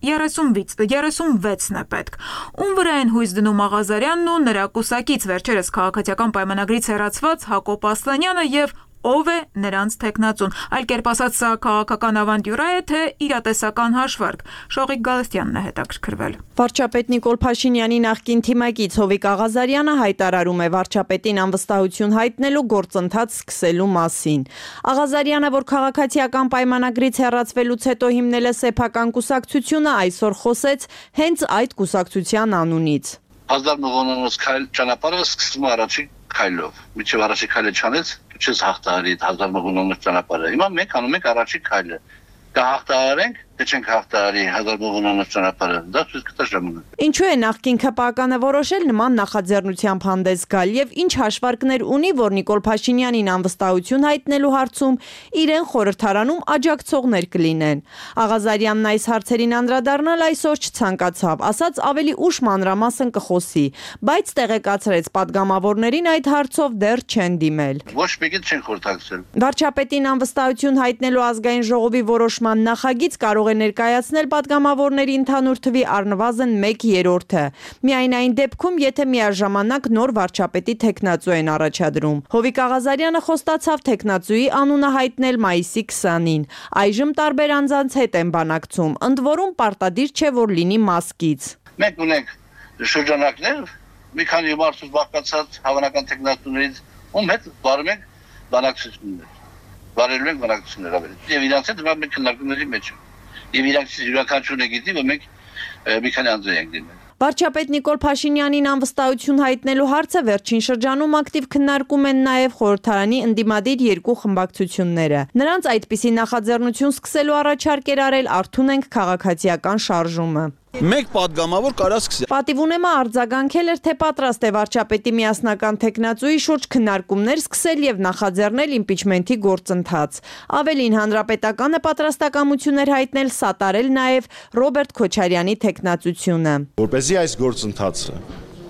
երեսունվեցն է պետք։ Ում վրա են հույս դնում Աղազարյանն ու նրա կուսակից վերջերս քաղաքացիական պայմանագրից հեռացված Հակոբ Ասլանյանը եւ ով է նրանց թեկնածուն։ Այլ կերպ ասած, սա քաղաքական ավանտյուրա է, թե իրատեսական հաշվարկ։ Շողիկ Գալստյանն է հետաքրքրվել։ Վարչապետ Նիկոլ Փաշինյանի նախկին թիմակից Հովիկ Աղազարյանը հայտարարում է վարչապետին անվստահություն հայտնելու գործընթաց սկսելու մասին։ Աղազարյանը, որ քաղաքացիական պայմանագրից հեռացվելուց հետո հիմնել է սեփական կուսակցությունը, այսօր խոսեց հենց այդ կուսակցության անունից։ Հազար մղոնոնոց քայլ ճանապարհը սկսվում առաջին քայլով։ Միջև առաջին քայլը չանեց, չես հաղթահարի հազար մղոնոնոց ճանապարհը։ Հիմա մենք անում ենք առաջին քայլը։ Կհաղթահարենք, թե չենք հաղթահարի հազար մղոնոնոց ճանապարհը։ Դա ցույց կտա ժամանակ։ Ինչու է նախկին ՔՊԱԿ-ը որոշել նման նախաձեռնությամբ հանդես գալ եւ ինչ հաշվարկներ ունի, որ Նիկոլ Փաշինյանին անվստահություն հայտնելու հարցում իրեն խորհրդարանում աջակցողներ կլինեն։ Աղազարյանն այս հարցերին անդրադառնալ այսօր չցանկացավ, ասաց ավելի ուշ մանրամասն կխոսի, բայց տեղեկացրեց падգամավորներին այդ հարցով դեռ չեն դիմել։ Ոչ մեկին չեն խորհրդակցել։ Վարչապետին անվստահություն հայտնելու ազգային ժողովի որոշման նախագիծ կարող է ներկայացնել падգամավորների ընդհանուր թվի առնվազն մեկ երրորդը։ Միայն այն դեպքում, եթե միաժամանակ նոր վարչապետի թեկնածու են առաջադրում։ Հովիկ Աղազարյանը խոստացավ թեկնածուի անունը հայտնել մայիսի քսանին։ Այժմ տարբեր անձանց հետ են բանակցում, ընդ որում պարտադիր չէ, որ լինի մասկից։ Մենք ունենք շրջանակներ, մի քանի մարդուց բաղկացած հավանական թեկնածուներից, ում հետ վարում ենք բանակցություններ։ Վարելու ենք բանակցություններ ավելի։ Եվ իրանց հետ մենք քննարկումների մեջ ենք։ Եվ իրանք յուրաքանչյուրը գիտի, որ մենք մի քանի անձրի ենք դիմել։ Վարչապետ Նիկոլ Փաշինյանին անվստահություն հայտնելու հարցը վերջին շրջանում ակտիվ քննարկում են նաև խորհրդարանի ընդդիմադիր երկու խմբակցությունները։ Նրանց այդպիսի նախաձեռնություն սկսելու առաջարկ էր արել Արթունենք քաղաքացիական շարժումը։ Մեկ падգամավոր կարա սկսի։ Պատիվունեմը արձագանքել էր, թե պատրաստ է վարչապետի միասնական թեկնածուի շուրջ քննարկումներ սկսել եւ նախաձեռնել իմպիչմենտի գործընթաց։ Ավելին, հանրապետականը պատրաստակամություն էր հայտնել սատարել նաեւ Ռոբերտ Քոչարյանի թեկնածությունը։ Որպեսզի այս գործընթացը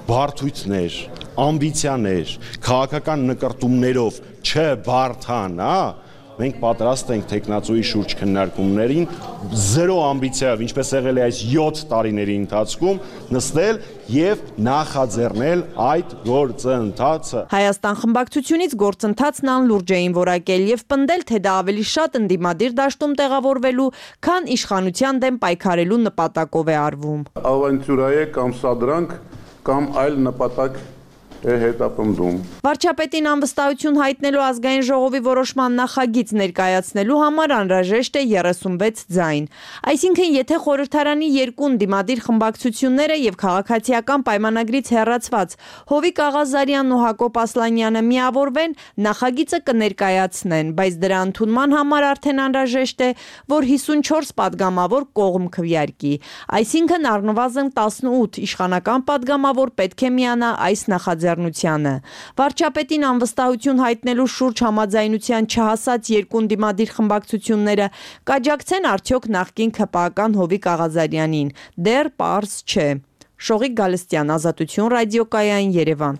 բարդույթներ, ամբիցիաներ, քաղաքական նկարտումներով չբարդան, հա, մենք պատրաստ ենք տեխնացուի շուրջ քննարկումներին զերո ամբիցիայով, ինչպես եղել է այս յոթ տարիների ընթացքում, նստել եւ նախաձեռնել այդ գործընթացը։ Հայաստան խմբակցությունից գործընթացն անլուրջ էին որակել եւ պնդել, թե դա ավելի շատ ընդդիմադիր դաշտում տեղավորվելու, քան իշխանության դեմ պայքարելու նպատակով է արվում։ Ավանտյուրայե կամ սադրանք կամ այլ նպատակ հետապնդում։ Վարչապետին անվստահություն հայտնելու ազգային ժողովի որոշման նախագիծ ներկայացնելու համար անհրաժեշտ է երեսունվեց ձայն։ Այսինքն, եթե խորհրդարանի երկու ընդդիմադիր խմբակցությունները եւ քաղաքացիական պայմանագրից հեռացված Հովիկ Աղազարյանն ու Հակոբ Ասլանյանը միավորվեն, նախագիծը կներկայացնեն, բայց դրա ընդունման համար արդեն անհրաժեշտ է, որ հիսունչորս պատգամավոր կողմ քվեարկի։ Այսինքն, առնվազն տասնութ իշխանական պատգամավոր պետք է միանա այս նախաձեռնությանը։ Վարչապետին անվստահություն հայտնելու շուրջ համաձայնության չհասած երկու ընդդիմադիր խմբակցությունները կաջակցեն արդյոք նախկին ՔՊԱ-ական Հովիկ Աղազարյանին։ Դեռ պարզ չէ։ Շողիկ Գալստյան, Ազատություն ռադիոկայան, Երևան։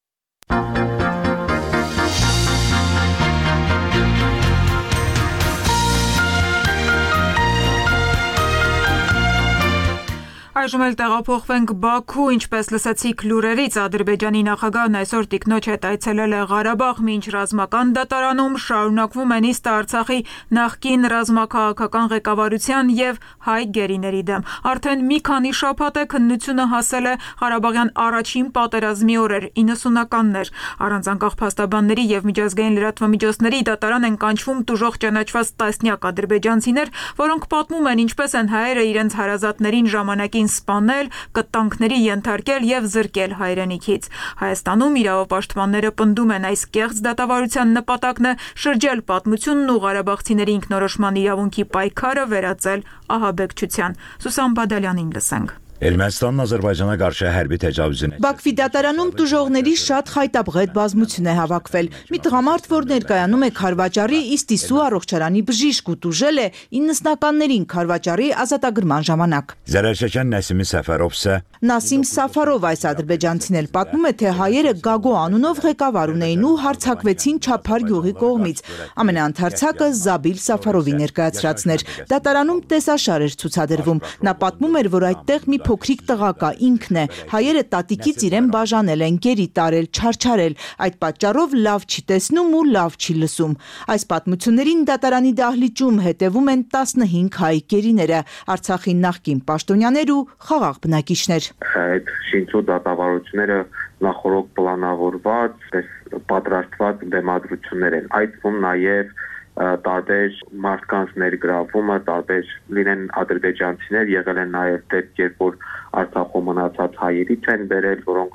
Այժմ էլ տեղափոխվենք Բաքու, ինչպես լսեցիք լուրերից, Ադրբեջանի նախագահն այսօր տիկնոջ հետ այցելել է Ղարաբաղ, մինչ ռազմական դատարանում շարունակվում է նիստը Արցախի նախկին ռազմաքաղաքական ղեկավարության եւ հայ գերիների դեմ։ Արդեն մի քանի շաբաթ է քննությունը հասել է Ղարաբաղյան առաջին պատերազմի օրեր, իննսունականներ։ Առանց անկախ փաստաբանների եւ միջազգային լրատվամիջոցների դատարան են կանչվում տուժող ճանաչված տասնյակ ադրբեջանցիներ, որոնք պատմում են ինչպես են հայերը իրենց հարազատներին ժամանակին սպանել, կտանքների ենթարկել եւ զրկել հայրենիքից։ Հայաստանում իրավապաշտպանները պնդում են այս կեղծ դատավարության նպատակն է շրջել պատմությունն ու ղարաբաղցիների ինքնորոշման իրավունքի պայքարը վերածել ահաբեկչության։ Սուսան Բադալյանին լսենք։ Ermənistanın Azərbaycana qarşı hərbi təcavüzünə Բաքվի դատարանում տուժողների շատ խայտաբղետ բազմություն է հավաքվել։ Մի տղամարդ, որ ներկայանում է Քարվաճարի Իստիսու առողջարանի բժիշկ ու տուժել է իննսնականներին Քարվաճարի ազատագրման ժամանակ։ Zərərçəkən Nəsimi Səfərov isə Նասիմ Սաֆարով այս ադրբեջանցին էլ պատմում է, թե հայերը Գագո անունով ղեկավար ունեին ու հարձակվեցին Չափար գյուղի կողմից։ Ամենաընթարցակը Զաբիլ Սաֆարովի ներկայացրածն էր։ Դատարանում տեսաշար էր ցուցադրվում։ Նա պատմում էր, որ այդտեղ մի փոքրիկ տղա կա, ինքն է։ Հայերը տատիկից իրեն բաժանել են, գերի տարել, չարչարել։ Այդ պատճառով լավ չի տեսնում ու լավ չի լսում։ Այս պատմություններին դատարանի դահլիճում հետևում են տասնհինգ հայ գերիները, Արցախի նախկին պաշտոնյաներ ու խաղաղ բնակիչներ։ Այդ շինչու դատավարությունները նախորդ պլանավորված, պատրաստված բեմադրություններ են։ Այդ թվում նաև տարբեր մարդկանց ներգրավումը, տարբեր լինեն ադրբեջանցիներ, եղել են նաև դեպք, երբ որ Արցախում մնացած հայերից են բերել, որոնք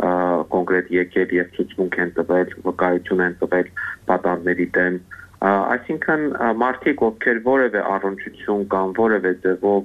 կոնկրետ եկել եւ ցուցմունք են տվել, վկայություն են տվել պատանդների դեմ։ Այսինքն մարդիկ, ովքեր որևէ առնչություն կամ որևէ ձևով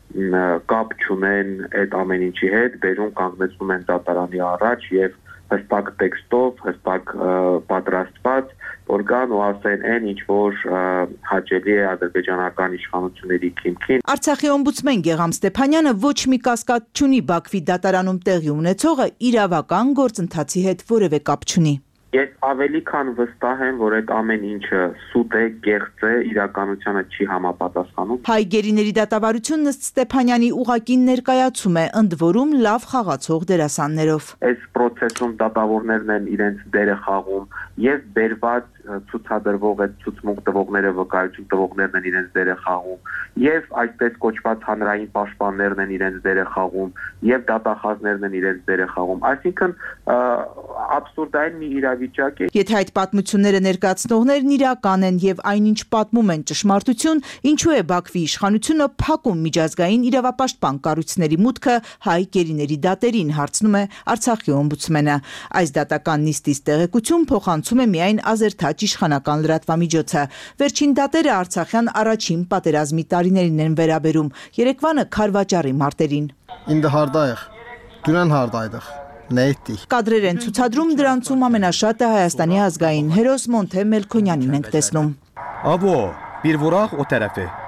կապ չունեն այդ ամեն ինչի հետ, բերում կանգնեցնում են դատարանի առաջ եւ հստակ տեքստով, հստակ պատրաստված, որ կան ու ասեն այն, ինչ որ հաճելի է ադրբեջանական իշխանությունների քիմքին։ Արցախի օմբուդսմեն Գեգամ Ստեփանյանը ոչ մի կասկած չունի Բաքվի դատարանում տեղի ունեցողը իրավական գործընթացի հետ որևէ կապ չունի։ Ես ավելի քան վստահ եմ, որ այդ ամեն ինչը սուտ է, կեղծ է, իրականությանը չի համապատասխանում։ Հայ գերիների դատավարությունն ըստ Ստեփանյանի ուղղակի ներկայացում է, ընդ որում լավ խաղացող դերասաններով։ Այս process-ում դատավորներն են իրենց դերը խաղում եւ բերված ցուցադրվող այդ ցուցմունք տվողները, վկայություն տվողներն են իրենց դերը խաղում եւ այսպես կոչված հանրային պաշտպաններն են իրենց դերը խաղում եւ դատախազներն են իրենց դերը խաղում։ Այսինքն աբսուրդային մի իրավիճակ է։ Եթե այդ պատմությունները ներկայացնողներն իրական են եւ այնինչ պատմում են ճշմարտություն, ինչու է Բաքվի իշխանությունը փակում միջազգային իրավապաշտպան կառույցների մուտքը հայ գերիների դատերին, հարցնում է Արցախի օմբուդսմենը։ Այս դատական նիստից տեղեկություն փոխանցում է միայն Ազերթաչ իշխանական լրատվամիջոցը։ Վերջին դատերը արցախյան առաջին պատերազմի տարիներին են վերաբերում, երեկվանը Քարվաճարի մարտերին։ Ինձ հարդայեղ, դուրան հարդայդեղ։ Կադրեր են ցուցադրում, դրանցում ամենաշատը Հայաստանի ազգային հերոս Մոնթե Մելքոնյանին ենք տեսնում։ Աբո, bir vuraq o tərəfi.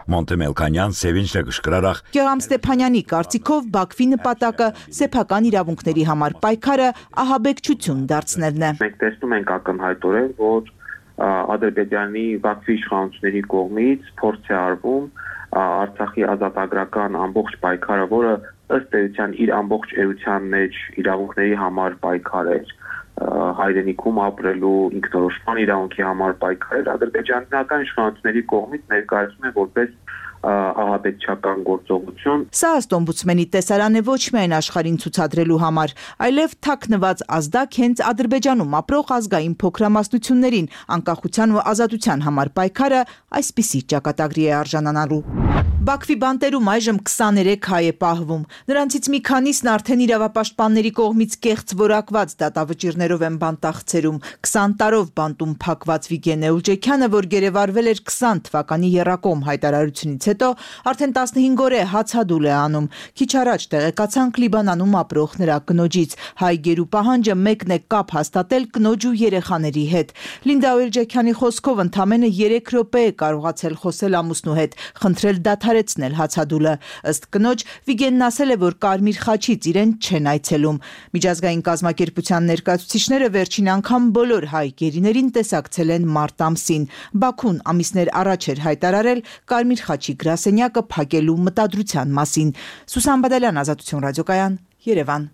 Մոնտե Մելքանյան սեվինչը կշկրարախ Գեգամ Ստեփանյանի կարծիքով Բաքվի նպատակը սեփական իրավունքների համար պայքարը ահաբեկչություն դարձնելն է։ Մենք տեսնում ենք ակնհայտորեն, որ Ադրբեջանի Բաքվի իշխանությունների կողմից փորձ է արվում Արցախի ազատագրական ամբողջ պայքարը, որը ըստ էության իր ամբողջ էության մեջ իրավունքների համար պայքար էր, հայրենիքում ապրելու ինքնորոշման իրավունքի համար պայքարել ադրբեջանական իշխանությունների կողմից ներկայացում է որպես ահաբեկչական գործողություն։ Սա ըստ օմբուդսմենի տեսարան է ոչ միայն աշխարհին ցուցադրելու համար, այլև թաքնված ազդակ հենց Ադրբեջանում ապրող ազգային փոքրամասնություններին անկախության ու ազատության համար պայքարը այսպիսի ճակատագրի է արժանանալու։ Բաքվի բանտերում այժմ քսաներեք հայ է պահվում։ Նրանցից մի քանիսն արդեն իրավապաշտպանների կողմից կեղծ որակված դատավճիռներով են բանտախցերում։ քսան տարով բանտում փակված Վիգեն Էուլջեքյանը, որ գերեվարվել էր քսան թվականի եռակոմ հայտարարությունից հետո, արդեն տասնհինգ օր է հացադուլ է անում։ Քիչ առաջ տեղեկացանք Լիբանանում ապրող նրա կնոջից։ Հայ գերու պահանջը մեկն է կապ հաստատել կնոջ ու երեխաների հետ։ Լինդա Էուլջեքյանի խոսքով ընդամենը երեք րոպե է կարողացել խոսել ամուսնու հետ, խնդրել դադարեցնել հացադուլը։ Ըստ կնոջ Վիգենն ասել է, որ Կարմիր խաչից իրեն չեն այցելում։ Միջազգային կազմակերպության ներկայացուցիչները վերջին անգամ բոլոր հայ գերիներին տեսակցել են մարտ ամսին։ Բաքուն ամիսներ առաջ էր հայտարարել Կարմիր խաչի գրասենյակը փակելու մտադրության մասին։ Սուսան Բադալյան, Ազատություն ռադիոկայան, Երևան։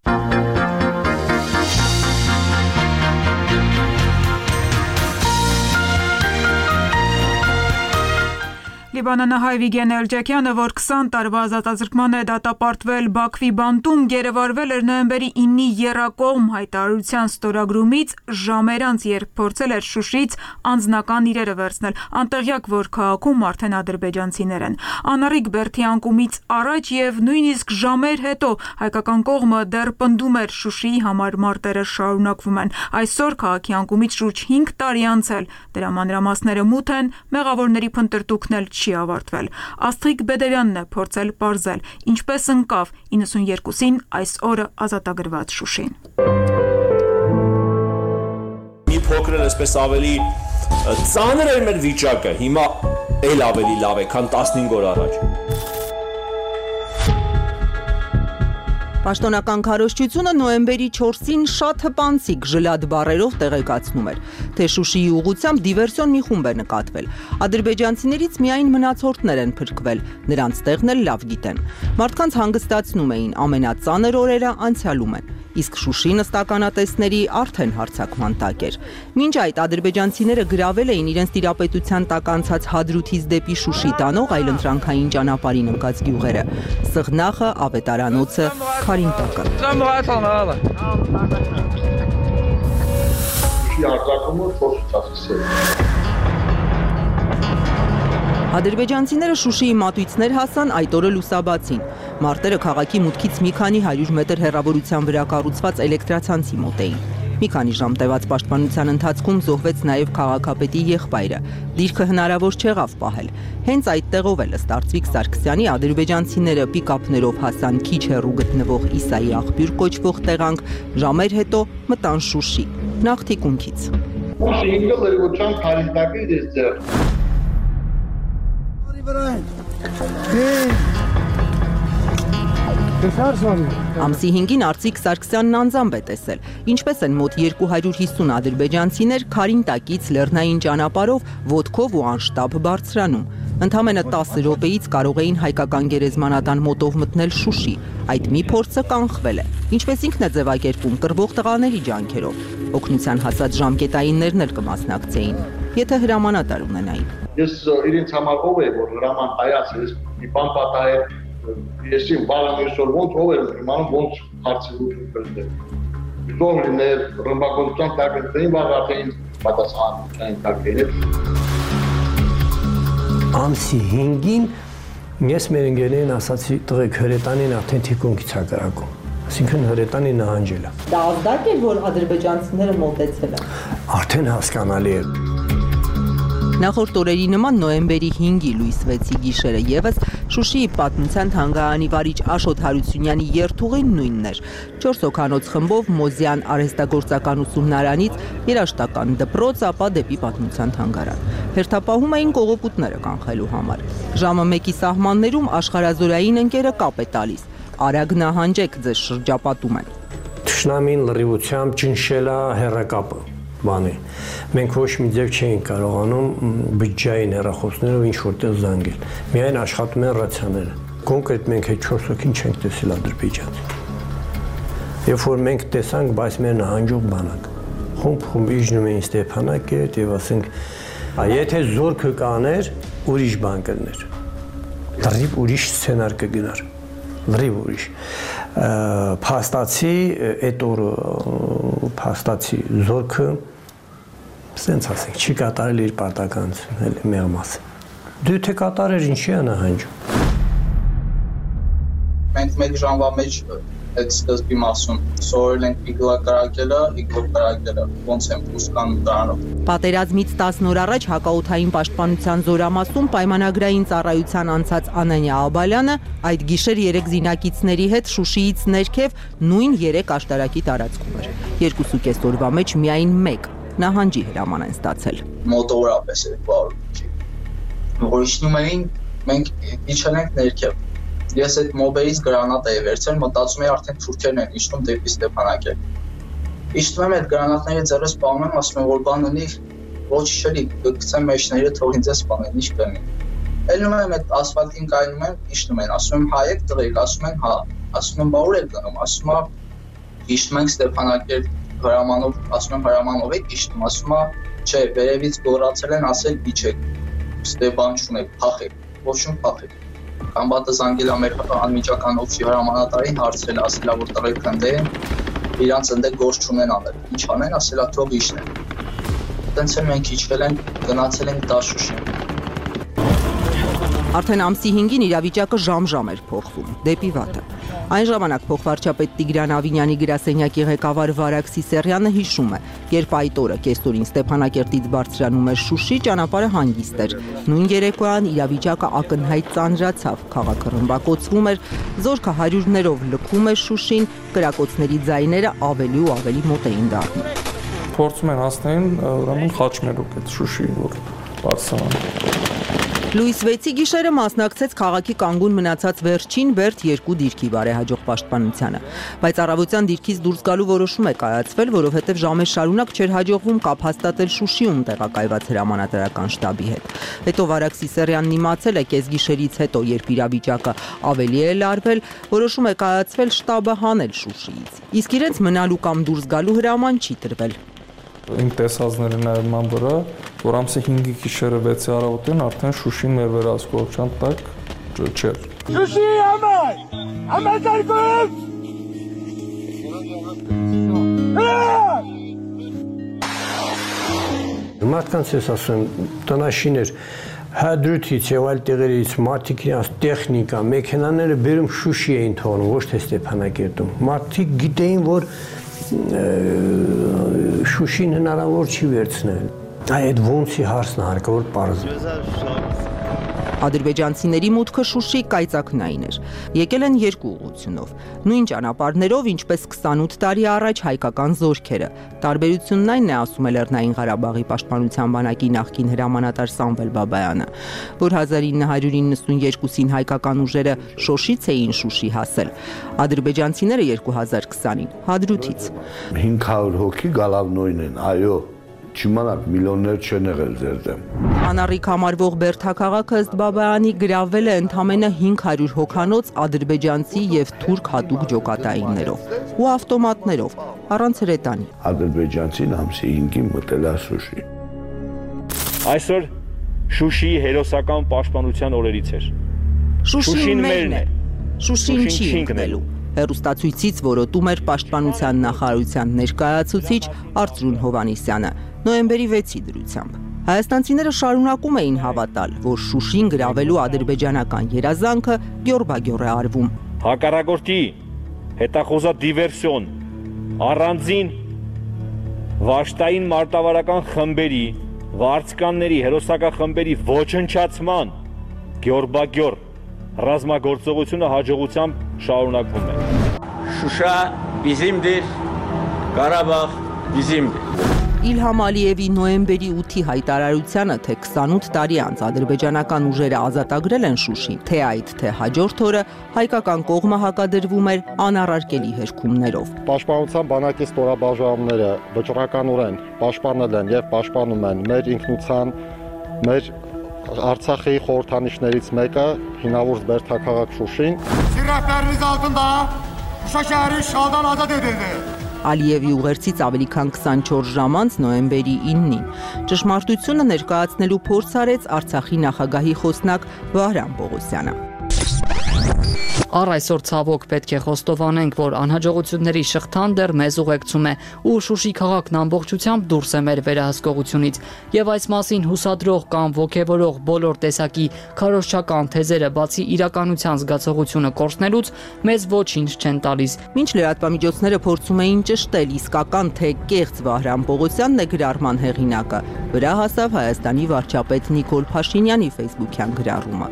Լիբանանահայ Վիգեն Էլջակյանը, որ քսան տարվա ազատազրկման է դատապարտվել Բաքվի բանտում, գերեվարվել էր նոյեմբերի իննի եռակողմ հայտարարության ստորագրումից ժամեր անց, երբ փորձել էր Շուշիից անձնական իրերը վերցնել, անտեղյակ, որ քաղաքում արդեն ադրբեջանցիներ են։ Անառիկ Բերթի անկումից առաջ եւ նույնիսկ ժամեր հետո հայկական կողմը դեռ պնդում էր Շուշիի համար մարտերը շարունակվում են։ Այսօր քաղաքի անկումից շուրջ հինգ տարի անցել, դրա մանրամասները մութ են, մեղավորների փնտրտուքն էլ չի ավարտվել։ Աստղիկ Բեդևյանն է փորձել պարզել, ինչպես ընկավ իննսունյերկուսին այս օրը ազատագրված Շուշին։ Մի փոքր էսպես ավելի ծանր էր մեր վիճակը, հիմա էլ ավելի լավ է, քան տասնհինգ օր առաջ։ Պաշտոնական քարոզչությունը նոյեմբերի չորսին շատ հպանցիկ ժլատ բառերով տեղեկացնում էր, թե Շուշիի ուղղությամբ դիվերսիոն մի խումբ է նկատվել։ Ադրբեջանցիներից միայն մնացորդներ են փրկվել, նրանց տեղն էլ լավ գիտեն։ Մարդկանց հանգստացնում էին ամենածանր օրերը անցյալում են, իսկ Շուշին ըստ ականատեսների արդեն հարձակման տակ էր։ Մինչ այդ ադրբեջանցիները գրավել էին իրենց տիրապետության տակ անցած Հադրութից դեպի Շուշի տանող այլընտրանքային ճանապարհին ընկած գյուղերը՝ Սղնախը, Ավետարանոցը, Քարինտակը։ Ադրբեջանցիները Շուշիի մատույցներ հասան այդ օրը լուսաբացին։ Մարտերը քաղաքի մուտքից մի քանի հարյուր մետր հեռավորության վրա կառուցված էլեկտրացանցի մոտ էին։ Մի քանի ժամ տևած պաշտպանության ընթացքում զոհվեց նաև քաղաքապետի եղբայրը։ Դիրքը հնարավոր չեղավ պահել։ Հենց այդտեղով էլ ըստ Արծվիկ Սարգսյանի ադրբեջանցիները պիկապներով հասան քիչ հեռու գտնվող Իսայի աղբյուր կոչվող տեղանք, ժամեր հետո մտան Շուշի, նախ թիկունքից։ Ամսի հինգին Արծիկ Սարգսյանն անձամբ է տեսել, ինչպես են մոտ երկու հարյուր հիսուն ադրբեջանցիներ Քարինտակից լեռնային ճանապարհով ոտքով ու անշտաբ բարձրանում։ Ընդամենը տասը րոպեից կարող էին հայկական գերեզմանատան մոտով մտնել Շուշի։ Այդ մի փորձը կանխվել է, ինչպես ինքն է ձևակերպում, կռվող տղաների ջանքերով։ Օգնության հասած ժամկետայիններն էլ կմասնակցեին, եթե հրամանատար ունենային։ Ես իրենց համար ով է, որ հրաման հայաց ես մի բան պատահել, ես իմ բանը մյուսոր ոնց ով եմ իմանում ոնց հարցերություն կրդել։ Ով լիներ ռմբակոծության տակ ընտրեին, վաղ արդեն պատասխանատվության տակ էր։ Ամսի հինգին ես մեր ընկերներին ասացի տղեկ հրետանին արդեն թիկունքից է կրակում, այսինքն հրետանի նահանջել է։ Դա ազդակ էր, որ ադրբեջանցիները մոտեցել են։ Արդեն հասկանալի է։ Նախորդ օրերի նման նոյեմբերի հինգի լույս վեցի գիշերը եւս Շուշիի պատմության թանգարանի վարիչ Աշոտ Հարությունյանի երթուղին նույնն էր։ Չորս հոգանոց խմբով Մոզյան արհեստագործական ուսումնարանից երաժշտական դպրոց, ապա դեպի պատմության թանգարան։ հերթապահում էին կողոպուտները կանխելու համար։ Ժամը մեկի սահմաններում աշխարհազորային ընկերը կապ է տալիս։ Արագ նահանջեք, ձեզ շրջապատում են։ Թշնամին լրիվությամբ ճնշել է հեռակապը, բանի։ Մենք ոչ մի ձև չէինք կարողանում բջջային հեռախոսներով ինչ որտեղ զանգել։ Միայն աշխատում են ռացիաները։ Կոնկրետ մենք այդ չորս հոգին չենք տեսել Ադրբեջանից։ Երբ որ մենք տեսանք, բայց մեր նահանջող բանակ, խումբ-խումբ իջնում էին Ստեփանակերտ եւ ասենք, եթե զորքը կաներ, ուրիշ բան կներ։ Լրիվ ուրիշ սցենար կգնար։ Լրիվ ուրիշ։ Փաստացի այդ օրը փաստացի զորքը, ասենց ասենք, չի կատարել իր պարտականությունը, էլի մեղմաս։ Դու թե կատարեր, ինչի է նահանջում։ Մենք մեկ ժամվա մեջ այդ սկզբի մասում սովորել ենք իգլակարակելը, իգլակարակելը, ոնց են պուսկանում դրանով։ Պատերազմից տասն օր առաջ հակաօդային պաշտպանության զորամասում պայմանագրային ծառայության անցած Անանյա Աբալյանը այդ գիշեր երեք զինակիցների հետ Շուշիից ներքև նույն երեք աշտարակի տարածքում էր։ Երկուսուկես օրվա մեջ միայն մեկ նահանջի հրաման են ստացել։ Մոտորապես երկու հարյուր որ իջնում էին, մենք իջել ենք ներքև։ Ես այդ մոբերից գրանատ էի վերցրել, մտածում էի արդեն թուրքերն են իջնում դեպի Ստեփանակերտ։ Իջնում եմ այդ գրանատները ձեռս սպանում եմ, ասում եմ որ բան ունի, ոչ շելի, գցեմ մեջները, թող ինձ սպանեն, ինչ կլինի։ Ելնում եմ այդ ասֆալտին կայնում եմ, իջնում են, ասում եմ հայ եք տղերք, ասում են հա, ասում եմ բա ուր եք գնում, ասում եմ իջնում ենք Ստեփանակերտ հրամանով, ասում եմ հրամանով եք իջնում, ասում եմ չէ, վերևից գոռացել են, ասել իջեք, Ստեփան չունեք, փախեք, ոչինչ փախեք։ Կամբատը զանգել է մեր անմիջական օֆիսի հրամանատարին, հարցրել, ասել է որ տղերք ընդ են, իրանց ընդ գործ չունեն անել։ Ինչ անեն, ասել է թող իջնեն։ Տենց էլ մենք իջվել ենք, գնացել ենք Դաշուշ։ Արդեն ամսի հինգին իրավիճակը ժամ-ժամ էր փոխվում, դեպի վատը։ Այն ժամանակ փոխվարչապետ Տիգրան Ավինյանի գրասենյակի ղեկավար Վարակ Սիսեռյանը հիշում է, երբ այդ օրը կեսօրին Ստեփանակերտից բարձրանում էր Շուշի, ճանապարհը հանգիստ էր։ Նույն երեկոյան իրավիճակը ակնհայտ ծանրացավ, քաղաքը ռմբակոծվում էր, զորքը հարյուրներով լքում էր Շուշին, կրակոցների ձայները ավելի ու ավելի մոտ էին դառնում։ Փորձում են հասնել ուրեմն Խաչմերուկ այդ Շուշի, որ բարձրանան։ Լույս վեցի գիշերը մասնակցեց քաղաքի կանգուն մնացած վերջին Բերդ երկու դիրքի բարեհաջող պաշտպանությանը, բայց առավոտյան դիրքից դուրս գալու որոշում է կայացվել, որովհետև ժամեր շարունակ չէր հաջողվում կապ հաստատել Շուշիում տեղակայված հրամանատարական շտաբի հետ։ Հետո Վարակ Սիսեռյանն իմացել է կեսգիշերից հետո, երբ իրավիճակը ավելի է լարվել, որոշում է կայացվել շտաբը հանել Շուշիից։ Իսկ իրենց մնալու կամ դուրս գալու հրաման չի տրվել։ Իմ տեսածների նայման վրա, որ ամսի հինգի գիշերը վեցի առավոտին արդեն Շուշին մեր վերահսկողության տակ չէր։ Շուշի համար! Համաձայնվում! Մարդկանց ես ասում, տնաշիներ հադրութից եւ այլ տեղերից մարդիկ իրենց տեխնիկա, մեքենաները բերում Շուշի էին թողնում, ոչ թե Ստեփանակերտում։ Մարդիկ գիտեին, որ Շուշին հնարավոր չի վերցնել։ Այդ ոնցի հարցն հարկավոր պարզ։ Ադրբեջանցիների մուտքը Շուշի կայծակնային էր։ Եկել են երկու ուղղությունով։ Նույն ճանապարհներով, ինչպես քսանութ տարի առաջ հայկական զորքերը։ Տարբերությունն այն է, ասում է Լեռնային Ղարաբաղի պաշտպանության բանակի նախկին հրամանատար Սամվել Բաբայանը, որ հազար ինը հարյուր իննսունյերկուսին հայկական ուժերը Շոշից էին Շուշի հասել։ Ադրբեջանցիները երկու հազար քսանին Հադրութից։ հինգ հարյուր հոգի գալավնոյն են, այո։ Չիմանաք միլիոններ չեն եղել ձեր դեմ։ Անառիկ համարվող Բերդաքաղաքը ըստ Բաբայանի գրավել է ընդամենը հինգ հարյուր հոգանոց ադրբեջանցի եւ թուրք հատուկ ջոկատայիններով ու ավտոմատներով, առանց հրետանի։ Ադրբեջանցին ամսի հինգին մտել է Շուշի։ Այսօր Շուշիի հերոսական պաշտպանության օրերից էր։ Շուշին մերն է։ Շուշին չի ընկնելու։ Հեռուստացույցից որոտում էր պաշտպանության նախարարության ներկայացուցիչ Արծրուն Հովանեսյանը նոյեմբերի վեցի դրությամբ։ Հայաստանցիները շարունակում էին հավատալ, որ Շուշին գրավելու ադրբեջանական երազանքը գյորբագյոր է արվում։ Հակառակորդի հետախուզա դիվերսիոն, առանձին վաշտային մարտավարական խմբերի, վարձկանների, հերոսական խմբերի ոչնչացման գյորբագյոր ռազմագործողությունը հաջողությամբ շարունակվում է։ Շուշա բիզիմդիր, Ղարաբաղ բիզիմդիր։ Իլհամ Ալիևի նոյեմբերի ութի հայտարարությանը, թե քսանութ տարի անց ադրբեջանական ուժերը ազատագրել են Շուշին, թե այդ, թե հաջորդ օրը հայկական կողմը հակադրվում էր անառարկելի հերքումներով։ Պաշտպանության բանակի ստորաբաժանումները վճռականորեն պաշտպանել են եւ պաշտպանում են մեր ինքնության, մեր Արցախի խորհրդանիշներից մեկը հինավուրց Բերդաքաղաք Շուշին։ Սիրահարներից altında Şuşa şehri işğaldan azad edildi. Ալիևի ուղերձից ավելի քան քսանչորս ժամ անց նոյեմբերի իննին ճշմարտությունը ներկայացնելու փորձ արեց Արցախի նախագահի խոսնակ Վահրամ Պողոսյանը։ Առ այսօր ցավոք պետք է խոստովանենք, որ անհաջողությունների շղթան դեռ մեզ ուղեկցում է ու Շուշի քաղաքն ամբողջությամբ դուրս է մեր վերահսկողությունից եւ այս մասին հուսադրող կամ ոգևորող բոլոր տեսակի քարոզչական թեզերը բացի իրականության զգացողությունը կորցնելուց մեզ ոչինչ չեն տալիս։ Մինչ լրատվամիջոցները փորձում էին ճշտել իսկական թե կեղծ Վահրամ Պողոսյանն է գրառման հեղինակը, վրա հասավ Հայաստանի վարչապետ Նիկոլ Փաշինյանի ֆեյսբուքյան գրառումը։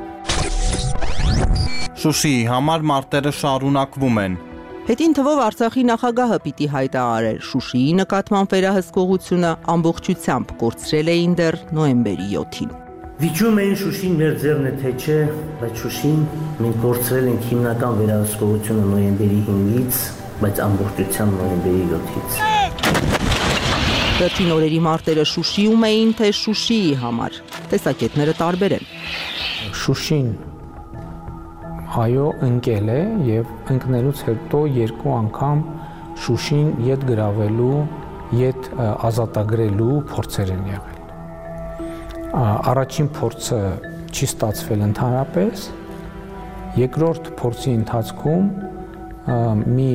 Շուշիի համար մարտերը շարունակվում են։ Հետին թվով Արցախի նախագահը պիտի հայտարարեր Շուշիի նկատմամբ վերահսկողությունը ամբողջությամբ կորցրել էին դեռ նոյեմբերի յոթին։ Վիճում էին Շուշին մեր ձեռն է թե չէ, բայց Շուշին մենք կորցրել ենք հիմնական վերահսկողությունը նոյեմբերի հինգից, բայց ամբողջությամբ նոյեմբերի յոթից։ Վերջին օրերի մարտերը Շուշիում էին, թե Շուշիի համար։ Տեսակետները տարբեր են։ Շուշին այո ընկել է եւ ընկնելուց հետո երկու անգամ Շուշին յետ գրավելու, յետ ազատագրելու փորձեր են եղել։ Առաջին փորձը չի ստացվել ընդհանրապես, երկրորդ փորձի ընթացքում մի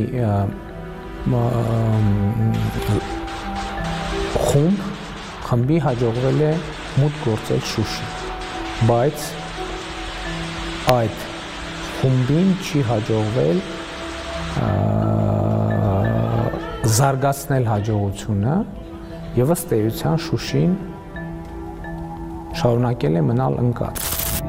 խումբ խմբի հաջողվել է մուտք գործել Շուշի, բայց այդ խումբին չի հաջողվել զարգացնել հաջողությունը եւ ըստ էության Շուշին շարունակել է մնալ ընկած։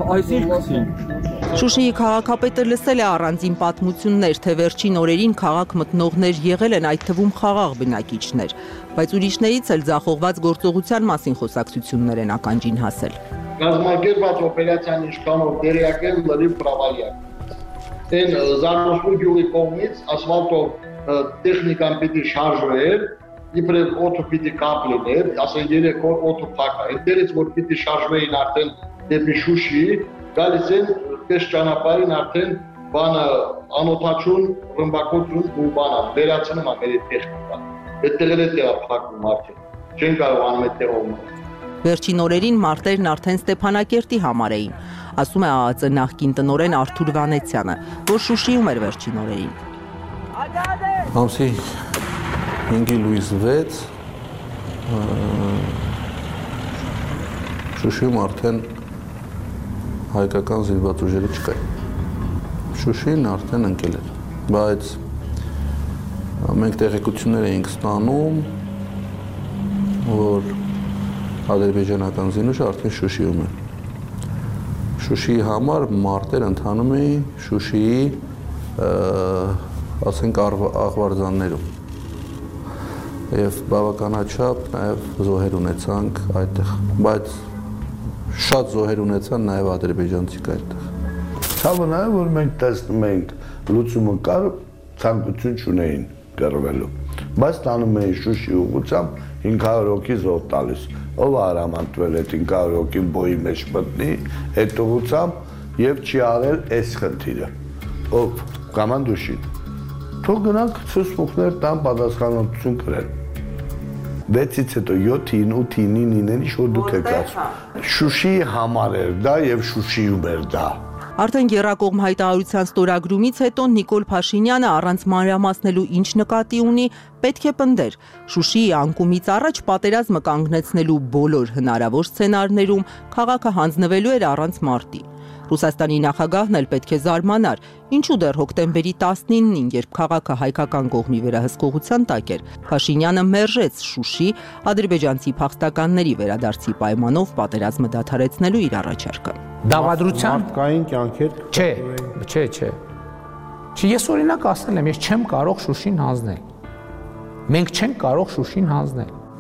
Շուշիի քաղաքապետը լսել է առանձին պատմություններ, թե վերջին օրերին քաղաք մտնողներ եղել են, այդ թվում խաղաղ բնակիչներ, բայց ուրիշներից էլ ձախողված գործողության մասին խոսակցություններ են ականջին հասել։ Կազմակերպված օպերացիան ինչքանով դերյակ է, լրիվ պրավալյակ։ Այն Զարմոսպուր գյուղի կողմից ասֆալտով տեխնիկան պիտի շարժվեր, իբրև օդը պիտի կապ լիներ, ասեն երեք օր օդը փակ է։ Այդտեղից որ պիտի շարժվեին արդեն դեպի Շուշի, գալիս են պես ճանապարհին արդեն բանը անօթաչուն, ռմբակոծուն ու բանը վերացնում է մեր տեխնիկան։ Այդտեղ էլ է փակում արդեն։ Չեն կարողանում այդտեղ օգնել։ Վերջին օրերին մարտերն արդեն Ստեփանակերտի համար էին, ասում է ԱԱԾ նախկին տնօրեն Արթուր Վանեցյանը, որ Շուշիում էր վերջին օրերին։ Ամսի հինգի լույս վեց Շուշիում արդեն հայկական զինված ուժերը չկային։ Շուշին արդեն ընկել էր, բայց մենք տեղեկություններ էինք ստանում, որ ադրբեջանական զինուժը արդեն Շուշիում է։ Շուշիի համար մարտեր ընթանում էին Շուշիի, ասենք, աղվարձաններում։ Եվ բավականաչափ նաև զոհեր ունեցանք այդտեղ, բայց շատ զոհեր ունեցան նաև ադրբեջանցիք այդտեղ։ Ցավը նա է, որ մենք տեսնում ենք լուծումը կար, ցանկություն չունեին գրվելու, բայց տանում էին Շուշի ուղղությամբ հինգ հարյուր հոգի զոհ տալիս, ով արամանտվել այդ հինգ հարյուր հոգին բոյի մեջ մտնի, այդ ուղղությամբ եւ չի արել այս խնդիրը, ով կամանդուշին, թող գնանք ցուսմուխներ տան պատասխանատվություն կրեն։ վեցից հետո յոթին, ութին, նինին, ինչ որ դուք եք ասում։ Շուշիի համար էր դա եւ Շուշիում էր դա։ Արդեն Գերակողմ հայտարարության ստորագրումից հետո Նիկոլ Փաշինյանը առանց մանրամասնելու ինչ նկատի ունի, պետք է պնդեր։ Շուշիի անկումից առաջ պատերազմը կանգնեցնելու բոլոր հնարավոր սցենարներում քաղաքը հանձնվելու էր առանց մարտի։ Ռուսաստանի նախագահն էլ պետք է զարմանար, ինչու դեռ հոկտեմբերի տասնինին, երբ քաղաքը հայկական կողմի վերահսկողության տակ էր, Փաշինյանը մերժեց Շուշի ադրբեջանցի փախստականների վերադարձի պայմանով պատերազմը դադարեցնելու իր առաջարկը։ Դավադրության մարդկային կյանքեր չէ, չէ, չէ։ Չի ես օրինակ ասել եմ, ես չեմ կարող Շուշին հանձնել։ Մենք չենք կարող Շուշին հանձնել։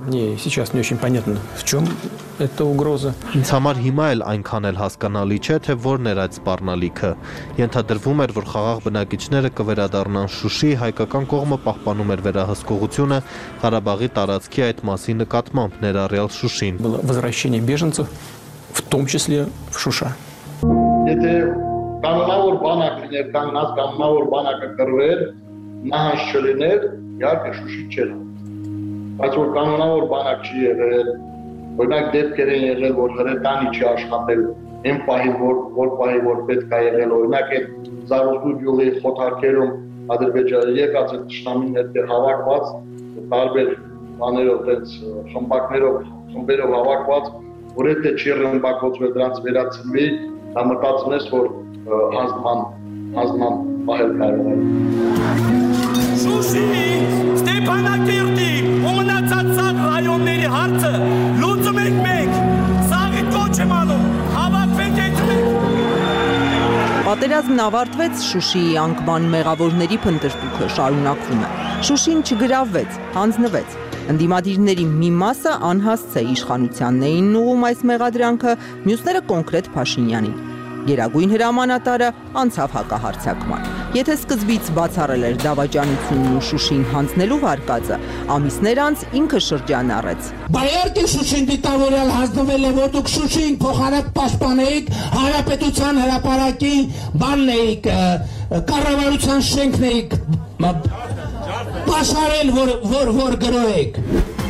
мне сейчас не очень понятно, в чем эта угроза. Ինձ համար հիմա էլ այնքան էլ հասկանալի չէ, թե որն էր այդ սպառնալիքը։ Ենթադրվում էր, որ խաղաղ բնակիչները կվերադառնան Շուշի, հայկական կողմը պահպանում էր վերահսկողությունը Ղարաբաղի տարածքի այդ մասի նկատմամբ, ներառյալ Շուշին։ Было возвращение беженцев, в том числе в Шуша. Եթե կանոնավոր բանակ լիներ, կանգնած կանոնավոր բանակը կրվեր, նահանջ չլիներ, իհարկե Շուշի չէր։ Բայց որ կանոնավոր բանակ չի եղել, օրինակ դեպքեր են եղել, որ հրետանի չի աշխատել, այն պահի, որ որ պահի որ պետք է եղել, օրինակ այդ Զարոզդու գյուղի խոթարքերում Ադրբեջանը եկած այդ ճշտամիներ դեր հավաքված, տարբեր բաներով, այդպես խմբակներով, խմբերով հավաքված, որ եթե չի ռմբակոծվել դրանց վերացնվի, դա մտածում ես, որ հանձնման հանձնման պահել կարող է։ Շուշի, Ստեփանակերտի, մնացած ռայոնների հարցը լուծում ենք մենք, սաղի կոչ եմ անում, հավաքվենք այդ մենք։ Պատերազմն ավարտվեց, Շուշիի անկման մեղավորների փնտրտուքը շարունակվում է։ Շուշին չգրավվեց, հանձնվեց։ Ընդդիմադիրների մի մասը անհասցե իշխանությանն էին ուղղում այս մեղադրանքը, մյուսները կոնկրետ Փաշինյանին։ Գերագույն հրամանատարը անցավ հակահարձակման։ Եթե սկզբից բացառել էր դավաճանությունն ու Շուշին հանձնելու վարկածը, ամիսներ անց ինքը շրջան առեց։ Բայարդի Շուշին դիտավորյալ հանձնվել է, որ դուք Շուշին փոխարակ պաշտպանեիք, հանրապետության հրապարակի բանն էիք, կառավարության շենքն էիք պաշարել, որ որ որ գրոհեք։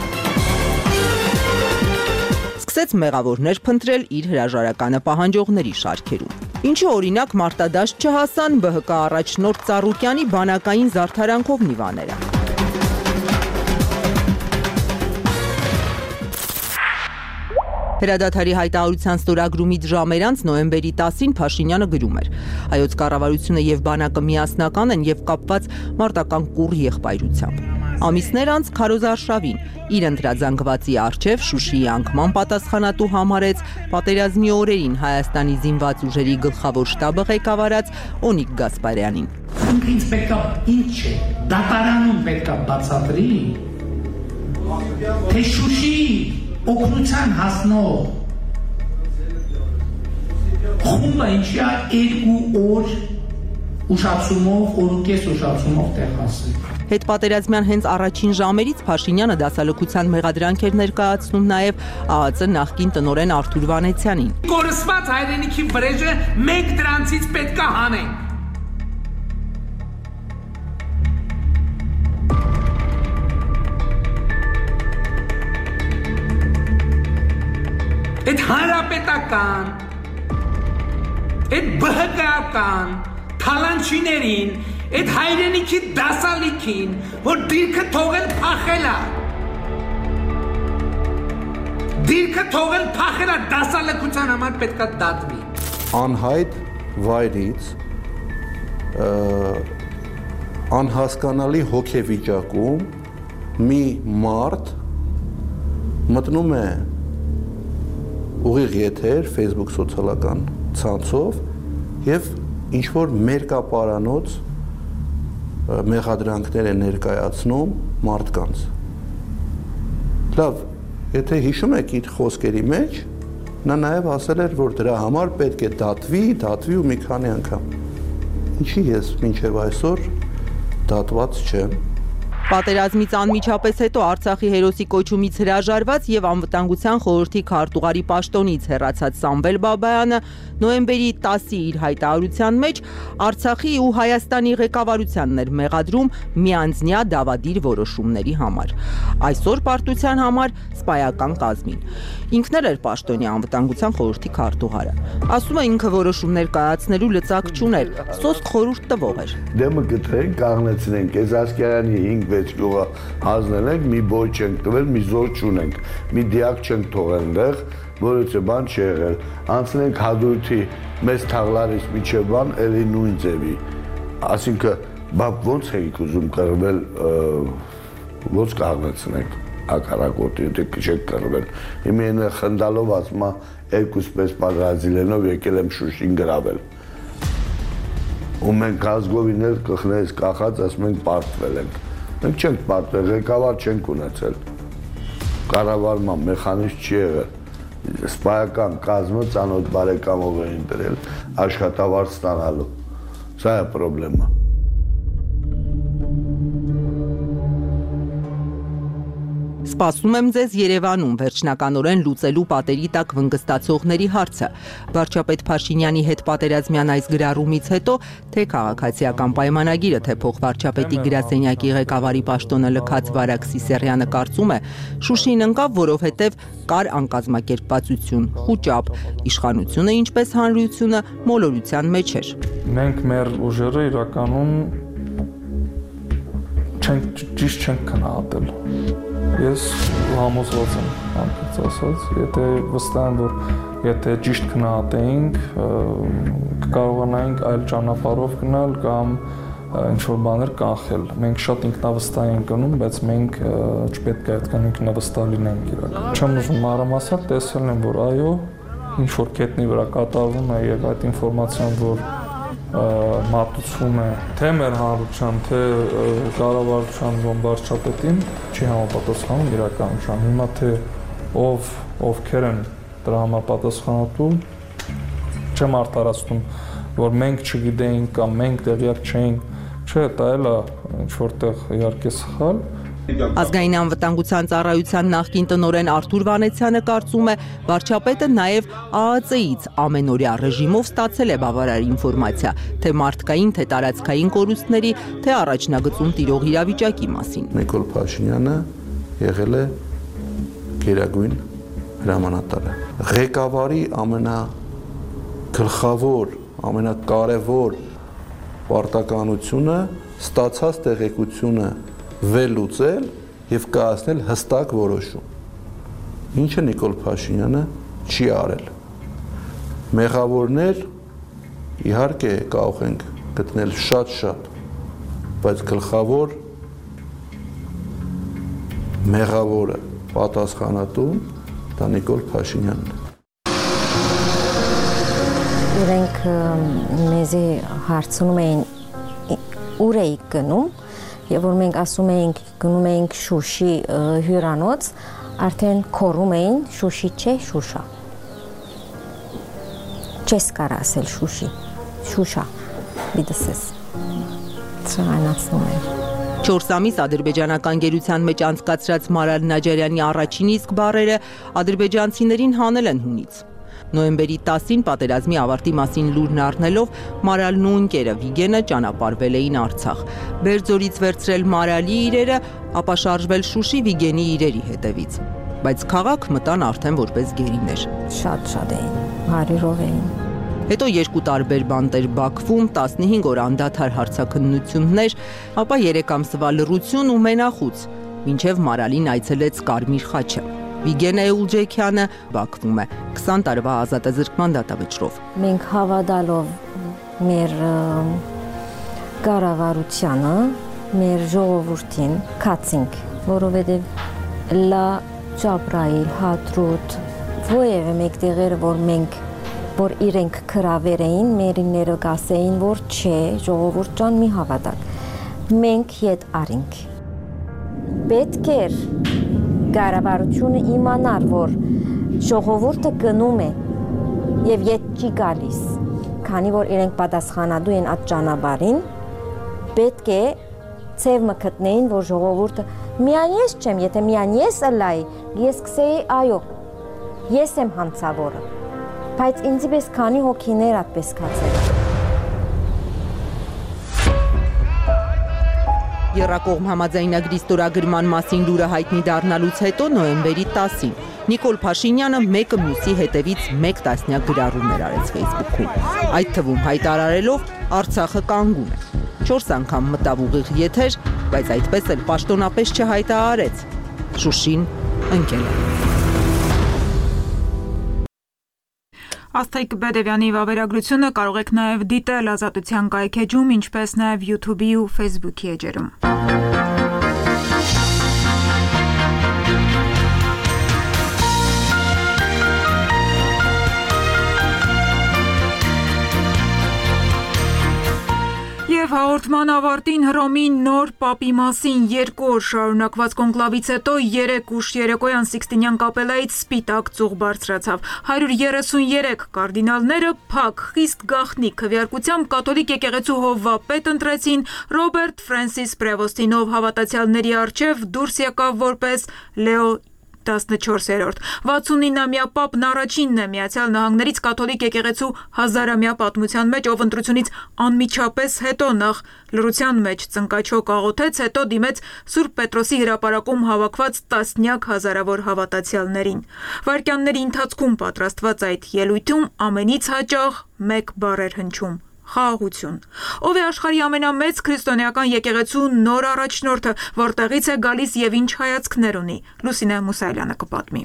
Սկսեց մեղավորներ փնտրել իր հրաժարականը պահանջողների շարքերում։ Ինչը օրինակ մարտադաշտ չհասան Բ Հ Կ առաջնորդ Ծառուկյանի բանակային զարդարանքով նիվաները։ Հրադադարի հայտարարության ստորագրումից ժամեր անց նոյեմբերի տասին Փաշինյանը գրում էր. հայոց կառավարությունը եւ բանակը միասնական են եւ կապված մարտական կուռ եղբայրությամբ։ Ամիսներ անց Քարոզ Արշավին իր ընտրազանգվածի առջև Շուշիի անկման պատասխանատու համարեց պատերազմի օրերին Հայաստանի զինված ուժերի գլխավոր շտաբը ղեկավարած Օնիկ Գասպարյանին։ Ինձ պետք է ինչ է, դատարանում պետք է բացատրի, թե Շուշիի օգնության հասնող խումբը ինչի է երկու օր ուշացումով, օր ու կես ուշացումով տեղ հասել։ Հետպատերազմյան հենց առաջին ժամերից Փաշինյանը դասալքության մեղադրանք էր ներկայացնում նաև Ա Ա Ծ նախկին տնօրեն Արթուր Վանեցյանին։ Կորսված հայրենիքի վրեժը մենք դրանցից պետք է հանենք։ Այդ հանրապետական, այդ Բ Հ Կ-ական թալանչիներին, այդ հայրենիքի դասալիքին, որ դիրքը թողել փախելա, դիրքը թողել փախելա դասալքության համար պետք է դատվի։ Անհայտ վայրից անհասկանալի հոգեվիճակում մի մարդ մտնում է ուղիղ եթեր Facebook սոցիալական ցանցով եւ ինչ որ մերկապարանոց մեղադրանքներ է ներկայացնում մարդկանց։ Լավ, եթե հիշում եք իր խոսքերի մեջ, նա նաև ասել էր, որ դրա համար պետք է դատվի, դատվի ու մի քանի անգամ։ Ինչի ես մինչև այսօր դատված չեմ։ Պատերազմից անմիջապես հետո Արցախի հերոսի կոչումից հրաժարված եւ անվտանգության խորհրդի քարտուղարի պաշտոնից հեռացած Սամվել Բաբայանը նոյեմբերի տասի իր հայտարարության մեջ Արցախի ու Հայաստանի ղեկավարությանն էր մեղադրում միանձնյա դավադիր որոշումների համար։ Այսօր պարտության համար սպայական կազմին։ Ինքն էր պաշտոնյա անվտանգության խորհրդի քարտուղարը։ Ասում է ինքը որոշումներ կայացնելու լծակ չուներ, սոսկ խորհուրդ տվող էր։ Դեմը գտրենք, կաղնեցնենք, Էզասկերանի հինգ-վեց գյուղը հանձնել ենք, մի բոյ չենք տվել, մի զոր չունենք, մի դիակ չենք թողել այնտեղ, որից բան չի եղել։ Անցնենք Հադրութի մեծ թաղլարից միջև բան, էլի նույն ձևի։ Այսինքն, բա ո՞նց էիք ուզում կռվել, ո՞նց կաղնեցնենք հակառակորդի, եթե չեք կռվել։ Հիմա այն խնդալով ասում է երկուս պես պատրաստիլենով եկել եմ Շուշին գրավել։ Ու մենք ազգովին էլ կխնես կախած, ասում ենք պարտվել ենք։ Մենք չենք պարտվել, ղեկավար չենք ունեցել։ կառավարման մեխանիզմ չի եղել։ Սպայական կազմը ծանոթ բարեկամով էին դրել աշխատավարձ ստանալու։ Սա է խնդրեմը։ Սպասում եմ ձեզ Երևանում վերջնականորեն լուծելու պատերի տակ վնգստացողների հարցը։ Վարչապետ Փաշինյանի հետ պատերազմյան այս գրառումից հետո թե քաղաքացիական պայմանագիրը, թե փոխվարչապետի գրասենյակի ղեկավարի պաշտոնը լքած Վարագ Սիսեռյանը կարծում է, Շուշին ընկավ, որովհետև կար անկազմակերպվածություն, խուճապ, իշխանությունը, ինչպես հանրությունը, մոլորության մեջ էր։ Մենք մեր ուժերը իրականում չենք ճիշտ չենք քննադատել։ Ես համոզված եմ, անկեղծ ասած, եթե վստահ եմ, որ եթե ճիշտ քննադատեինք, կկարողանայինք այլ ճանապարհով գնալ կամ ինչ-որ բաներ կանխել։ Մենք շատ ինքնավստահ ենք գնում, բայց մենք չպետք է այդքան ինքնավստահ լինենք իրական։ Չեմ ուզում մանրամասնակ տեսնել եմ, որ այո, ինչ-որ կետնի վրա կատարվում է եւ այդ ինֆորմացիան, որ մատուցվում է թե մեր հանրության, թե կառավարության վարչապետին չի համապատասխանում իրականության։ Հիմա թե ով ովքեր են դրա համապատասխանատու, չեմ արտարացնում, որ մենք չգիտեինք կամ մենք տեղյակ չէինք, չէ, դա էլ է ինչ որտեղ իհարկե սխալ։ Ազգային անվտանգության ծառայության նախկին տնօրեն Արթուր Վանեցյանը կարծում է, վարչապետը նաև A A C-ից ամենօրյա ռեժիմով ստացել է բավարար ինֆորմացիա, թե մարդկային, թե տարածքային կորուստների, թե առաջնագծում տիրող իրավիճակի մասին։ Նիկոլ Փաշինյանը եղել է գերագույն հրամանատարը։ Ղեկավարի ամենագլխավոր, ամենակարևոր պարտականությունը ստացած տեղեկությունը վերլուծել եւ կայացնել հստակ որոշում։ Ինչը Նիկոլ Փաշինյանը չի արել։ Մեղավորներ իհարկե կարող ենք գտնել շատ-շատ, բայց գլխավոր մեղավորը պատասխանատու դա Նիկոլ Փաշինյանն է։ Իրենք մեզի հարցնում էին ուր էիք գնում, եւ որ մենք ասում էինք գնում էինք Շուշի հյուրանոց, արդեն քորում էին Շուշի չէ, Շուշա։ Չես կարող ասել Շուշի, Շուշա, բիդսես։ Ցանացնում եմ։ Չորս ամիս ադրբեջանական գերության մեջ անցկացրած Մարալ Նաջարյանի առաջին իսկ բառերը ադրբեջանցիներին հանել են հունից։ Նոյեմբերի տասին պատերազմի ավարտի մասին լուրն առնելով Մարալն ու ընկերը Վիգենը ճանապարհվել էին Արցախ։ Բերձորից վերցրել Մարալի իրերը, ապա շարժվել Շուշի Վիգենի իրերի հետևից։ Բայց քաղաք մտան արդեն որպես գերիներ։ Շատ-շատ էին, հարյուրով էին։ Հետո երկու տարբեր բանտեր Բաքվում, տասնհինգ օր անդադար հարցաքննություններ, ապա երեք ամսվա լռություն ու մենախուց, մինչև Մարալին այցելեց Կարմիր խաչը։ Վիգենը Էուլջեքյանը Բաքվում է քսան տարվա ազատազրկման դատավճռով։ Մենք հավատալով մեր կառավարությանը, մեր ժողովրդին կացինք, որովհետև լա Ջաբրայիլ, Հադրուտ, որևէ մեկտեղերը, որ մենք որ իրենք քրավեր էին, մերիները կասեին, որ չէ, ժողովուրդ ջան մի հավատակ։ Մենք ետ արինք։ Պետք էր կառավարությունը իմանար, որ ժողովուրդը գնում է եւ ետ չի գալիս, քանի որ իրենք պատասխանատու են այդ ճանապարհին, պետք է ծև մկտնեին, որ ժողովուրդը միայն ես չեմ, եթե միայն ես ըլայի, ես կսեի այո, ես եմ հանցավորը, բայց ինձ պես քանի հոգիներ այդպես կացել։ Եռակողմ համաձայնագրի ստորագրման մասին լուրը հայտնի դառնալուց հետո նոյեմբերի տասին Նիկոլ Փաշինյանը մեկը մյուսի հետևից մեկ տասնյակ գրառումներ արեց Facebook-ում։ Այդ թվում հայտարարելով Արցախը կանգուն է։ Չորս անգամ մտավ ուղիղ եթեր, բայց այդպես էլ պաշտոնապես չհայտարարեց։ Շուշին ընկել է։ Աստղիկ Բեդևյանի վավերագրությունը կարող եք նաև դիտել Ազատության կայքեջում, ինչպես նաև YouTube-ի ու Facebook-ի էջերում։ Եվ հաղորդում Հաղորդման ավարտին Հռոմի նոր պապի մասին երկու օր շարունակված կոնկլավից հետո երեք ուշ երեկոյան Սիկստինյան կապելայից սպիտակ ծուղ բարձրացավ։ հարյուր երեսուներեք կարդինալները փակ, խիստ գաղտնի քվեարկությամբ կաթոլիկ եկեղեցու հովվապետ ընտրեցին Ռոբերտ Ֆրանսիս Պրևոստին, ով հավատացյալների առջև դուրս եկավ որպես Լեո տասնչորսերորդ։ վաթսունինամյա պապն առաջինն է Միացյալ Նահանգներից կաթոլիկ եկեղեցու հազարամյա պատմության մեջ, ով ընտրությունից անմիջապես հետո նախ լռության մեջ ծնկաչոք աղոթեց, հետո դիմեց Սուրբ Պետրոսի հրապարակում հավաքված տասնյակ հազարավոր հավատացյալներին։ Վայրկյանների ընթացքում պատրաստված այդ ելույթում ամենից հաճախ մեկ բառ էր հնչում՝ խաղաղություն։ Ով է աշխարհի ամենամեծ քրիստոնեական եկեղեցու նոր առաջնորդը, որտեղից է գալիս եւ ինչ հայացքներ ունի։ Լուսինե Մուսայելյանը կպատմի։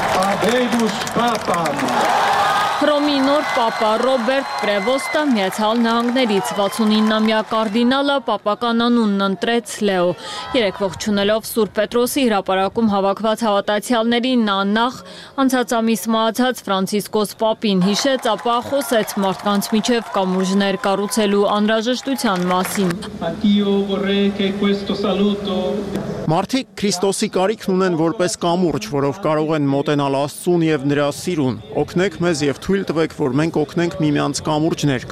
Հռոմի նոր պապա Ռոբերտ Պրևոստը Միացյալ Նահանգներից վաթսունինամյա կարդինալը պապական անունն ընտրեց Լեո։ Երեք ողջունելով Սուրբ Պետրոսի հրապարակում հավաքված հավատացյալներին նա նախ անցած ամիս մահացած Ֆրանցիսկոս պապին հիշեց, ապա խոսեց մարդկանց միջև կամուրջներ կառուցելու անհրաժեշտության մասին։ Մարդիկ Քրիստոսի կարիքն ունեն որպես կամուրջ, որով կարող են մոտենալ Աստծուն եւ նրա սիրուն։ Օգնեք մեզ եւ թույլ տվեք, որ մենք օգնենք միմյանց կամուրջներ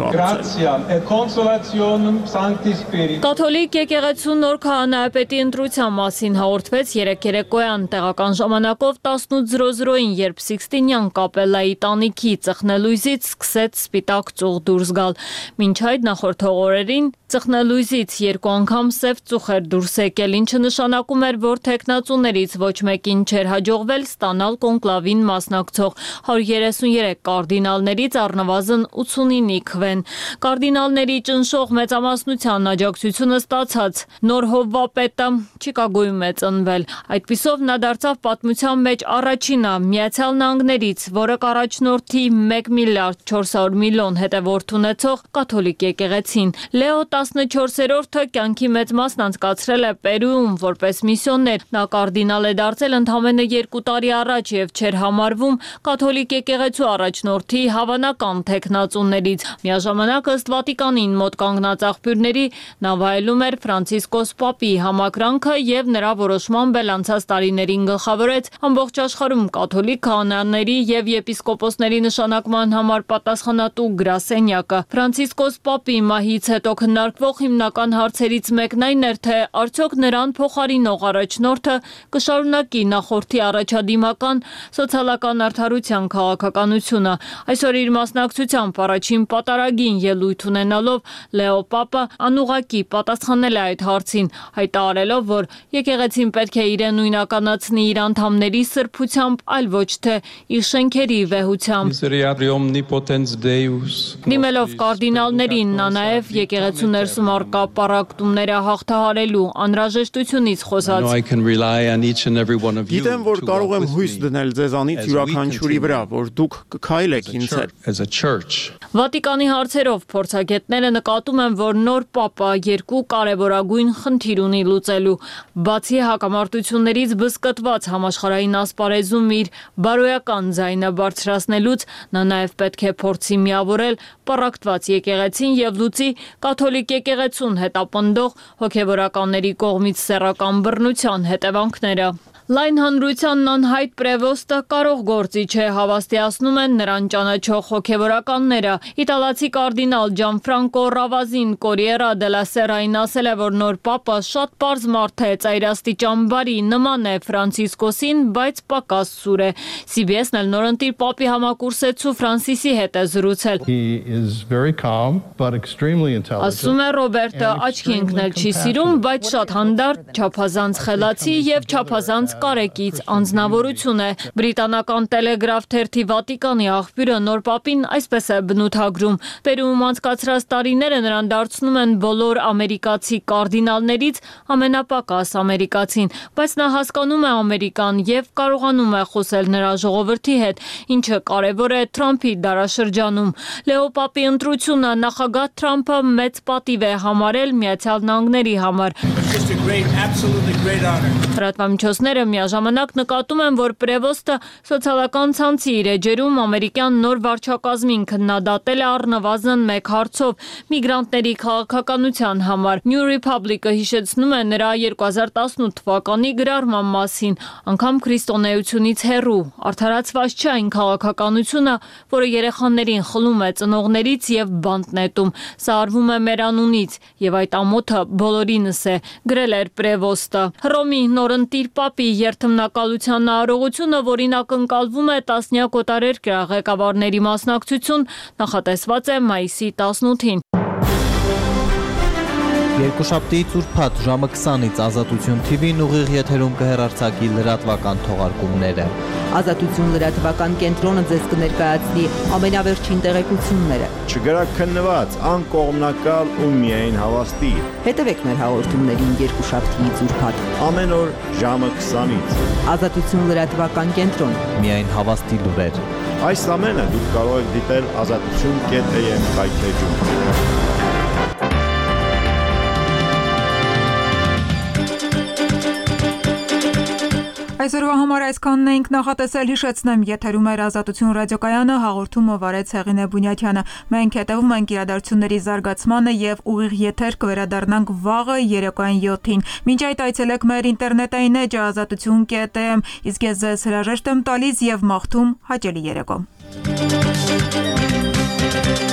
կառուցել։ Կաթոլիկ եկեղեցու նոր քահանայապետի ընտրության մասին հաղորդվեց երեկ երեկոյան տեղական ժամանակով տասնութ զրոզրոյին, երբ Սիկստինյան կապելայի տանիքի ծխնելույզից սկսեց սպիտակ ծուղ դուրս գալ։ Մինչ այդ նախորդ օրերին ծխնելույզից երկու անգամ սև ծուխ էր դուրս եկել, ինչը նշանակում էր, որ թեկնածուներից ոչ մեկին չէր հաջողվել ստանալ կոնկլավին մասնակցող հարյուր երեսուներեք կարդինալներից առնվազն ութսունինի քվեն։ Կարդինալների ճնշող մեծամասնության աջակցությունը ստացած նոր հովվապետը Չիկագոյում է ծնվել։ Այդպիսով նա դարձավ պատմության մեջ առաջինը Միացյալ Նահանգներից, որը կառաջնորդի մեկ միլիարդ չորս հարյուր միլիոն հետևորդ ունեցող կաթոլիկ եկեղեցին։ Լեո տասնչորսերորդը կյանքի մեծ մասն անցկացրել է Պերուում որպես միսիոներ։ Նա կարդինալ է դարձել ընդամենը երկու տարի առաջ եւ չէր համարվում կաթոլիկ եկեղեցու առաջնորդի հավանական թեկնածուներից։ Միաժամանակ ըստ Վատիկանին մոտ կանգնած աղբյուրների նա վայելում էր Ֆրանցիսկոս պապի համակրանքը եւ նրա որոշմամբ էլ անցած տարիներին գլխավորեց ամբողջ աշխարհում կաթոլիկ քահանաների եւ եպիսկոպոսների նշանակման համար պատասխանատու գրասենյակը։ Ֆրանցիսկոս պապի մահից հետո քննարկվող հիմնական հարցերից մեկն այն էր, թե արդյոք նրան փոխարինող առաջնորդը կշարունակի նախորդի առաջադիմական սոցիալական արդարության քաղաքականությունը։ Այսօր իր մասնակցությամբ առաջին պատարագին ելույթ ունենալով Լեո պապը անուղղակի պատասխանել է այդ հարցին, հայտարարելով, որ եկեղեցին պետք է իրեն նույնականացնի իր անդամների սրբությամբ, այլ ոչ թե իր շենքերի վեհությամբ։ Դիմելով կարդինալներին, նա նաև եկեղեցու ներսում առկա պառակտումները հաղթահարելու անհրաժեշտությունից խոսած։ Գիտեմ, որ կարող եմ հույս դնել ձեզանից յուրաքանչյուրի վրա, որ դուք կքայլեք ինձ հետ։ Վատիկանի հարցերով փորձագետները նկատում են, որ նոր պապա երկու կարևորագույն խնդիր ունի լուծելու։ Բացի հակամարտություններից բզկտված համաշխարհային ասպարեզում իր բարոյական ձայնը բարձրացնելուց, նա նաև պետք է փորձի միավորել պառակտված եկեղեցին եւ լուծի կաթոլիկ եկեղեցուն հետապնդող հոգեվորականների կողմից սեռական բռնության հետևանքները։ Լայն հանրությանն անհայտ Պրևոստը կարող գործի չէ, հավաստիացնում են նրան ճանաչող հոգեվորականները։ Իտալացի կարդինալ Ջանֆրանկո Ռավազին Կորիերա դելա Սերային ասել է, որ նոր պապը շատ պարզ մարդ է, ծայրաստիճան բարի, նման է Ֆրանցիսկոսին, բայց պակաս սուր է։ Սի բի էսն էլ նորընտիր պապի համակուրսեցու Ֆրանսիսի հետ է զրուցել։ Ասում է Ռոբերտը աչքի ընկնել չի սիրում, բայց շատ հանդարտ, չափազանց խելացի եւ չափազանց կարեկից անձնավորություն է։ Բրիտանական Տելեգրաֆ թերթի Վատիկանի աղբյուրը նոր պապին այսպես է բնութագրում. Պերուում անցկացրած տարիները նրան դարձնում են բոլոր ամերիկացի կարդինալներից ամենապակաս ամերիկացին, բայց նա հասկանում է Ամերիկան եւ կարողանում է խոսել նրա ժողովրդի հետ, ինչը կարևոր է Թրամփի դարաշրջանում։ Լեո պապի ընտրությունը նախագահ Թրամփը մեծ պատիվ է համարել Միացյալ Նահանգների համար։ great, absolutely great honor. Լրատվամիջոցները միաժամանակ նկատում են, որ Պրևոստը սոցիալական ցանցի իր էջերում ամերիկյան նոր վարչակազմին քննադատել է առնվազն մեկ հարցով՝ միգրանտների քաղաքականության համար։ New Republic-ը հիշեցնում է նրա երկու հազար տասնութ թվականի գրառման մասին, անգամ քրիստոնեությունից հեռու։ Արդարացված չէ այն քաղաքականությունը, որը երեխաներին խլում է ծնողներից եւ բանտ նետում։ Սա արվում է մեր անունից եւ այդ ամոթը բոլորինս է, գրել էր Պրևոստը։ Հռոմի նորընտիր պապի երթմնակալության արարողությունը, որին ակնկալվում է տասնյակ օտարերկրյա ղեկավարների մասնակցություն, նախատեսված է մայիսի տասնութին։ Երկուշաբթի ծուրփաթ ժամը քսանից Ազատություն թի վին ուղիղ եթերում կհեռարձակի լրատվական թողարկումները։ Ազատություն լրատվական կենտրոնը ձեզ կներկայացնի ամենավերջին տեղեկությունները։ Չգրաքննված, անկողմնակալ ու միայն հավաստի։ Հետևեք մեր հաղորդումներին երկուշաբթի ծուրփաթ ամեն օր ժամը քսանից։ Ազատություն լրատվական կենտրոն։ Միայն հավաստի լուրեր։ Այս ամենը դուք կարող եք դիտել ազատություն կետ էյ էմ կայքեջում։ Այսօրվա համար այսքանն էինք նախատեսել, հիշեցնեմ, եթերում էր Ազատություն ռադիոկայանը, հաղորդումը վարեց Հեղինե Բունյաթյանը։ Մենք հետևում ենք իրադարձությունների զարգացմանը եւ ուղիղ եթեր կվերադառնանք վաղը երեկոյան յոթին։ Մինչ այդ այցելեք մեր ինտերնետային էջը ազատություն կետ էյ էմ, իսկ ես ձեզ հրաժեշտ եմ տալիս եւ մաղթում հաճելի երեկո։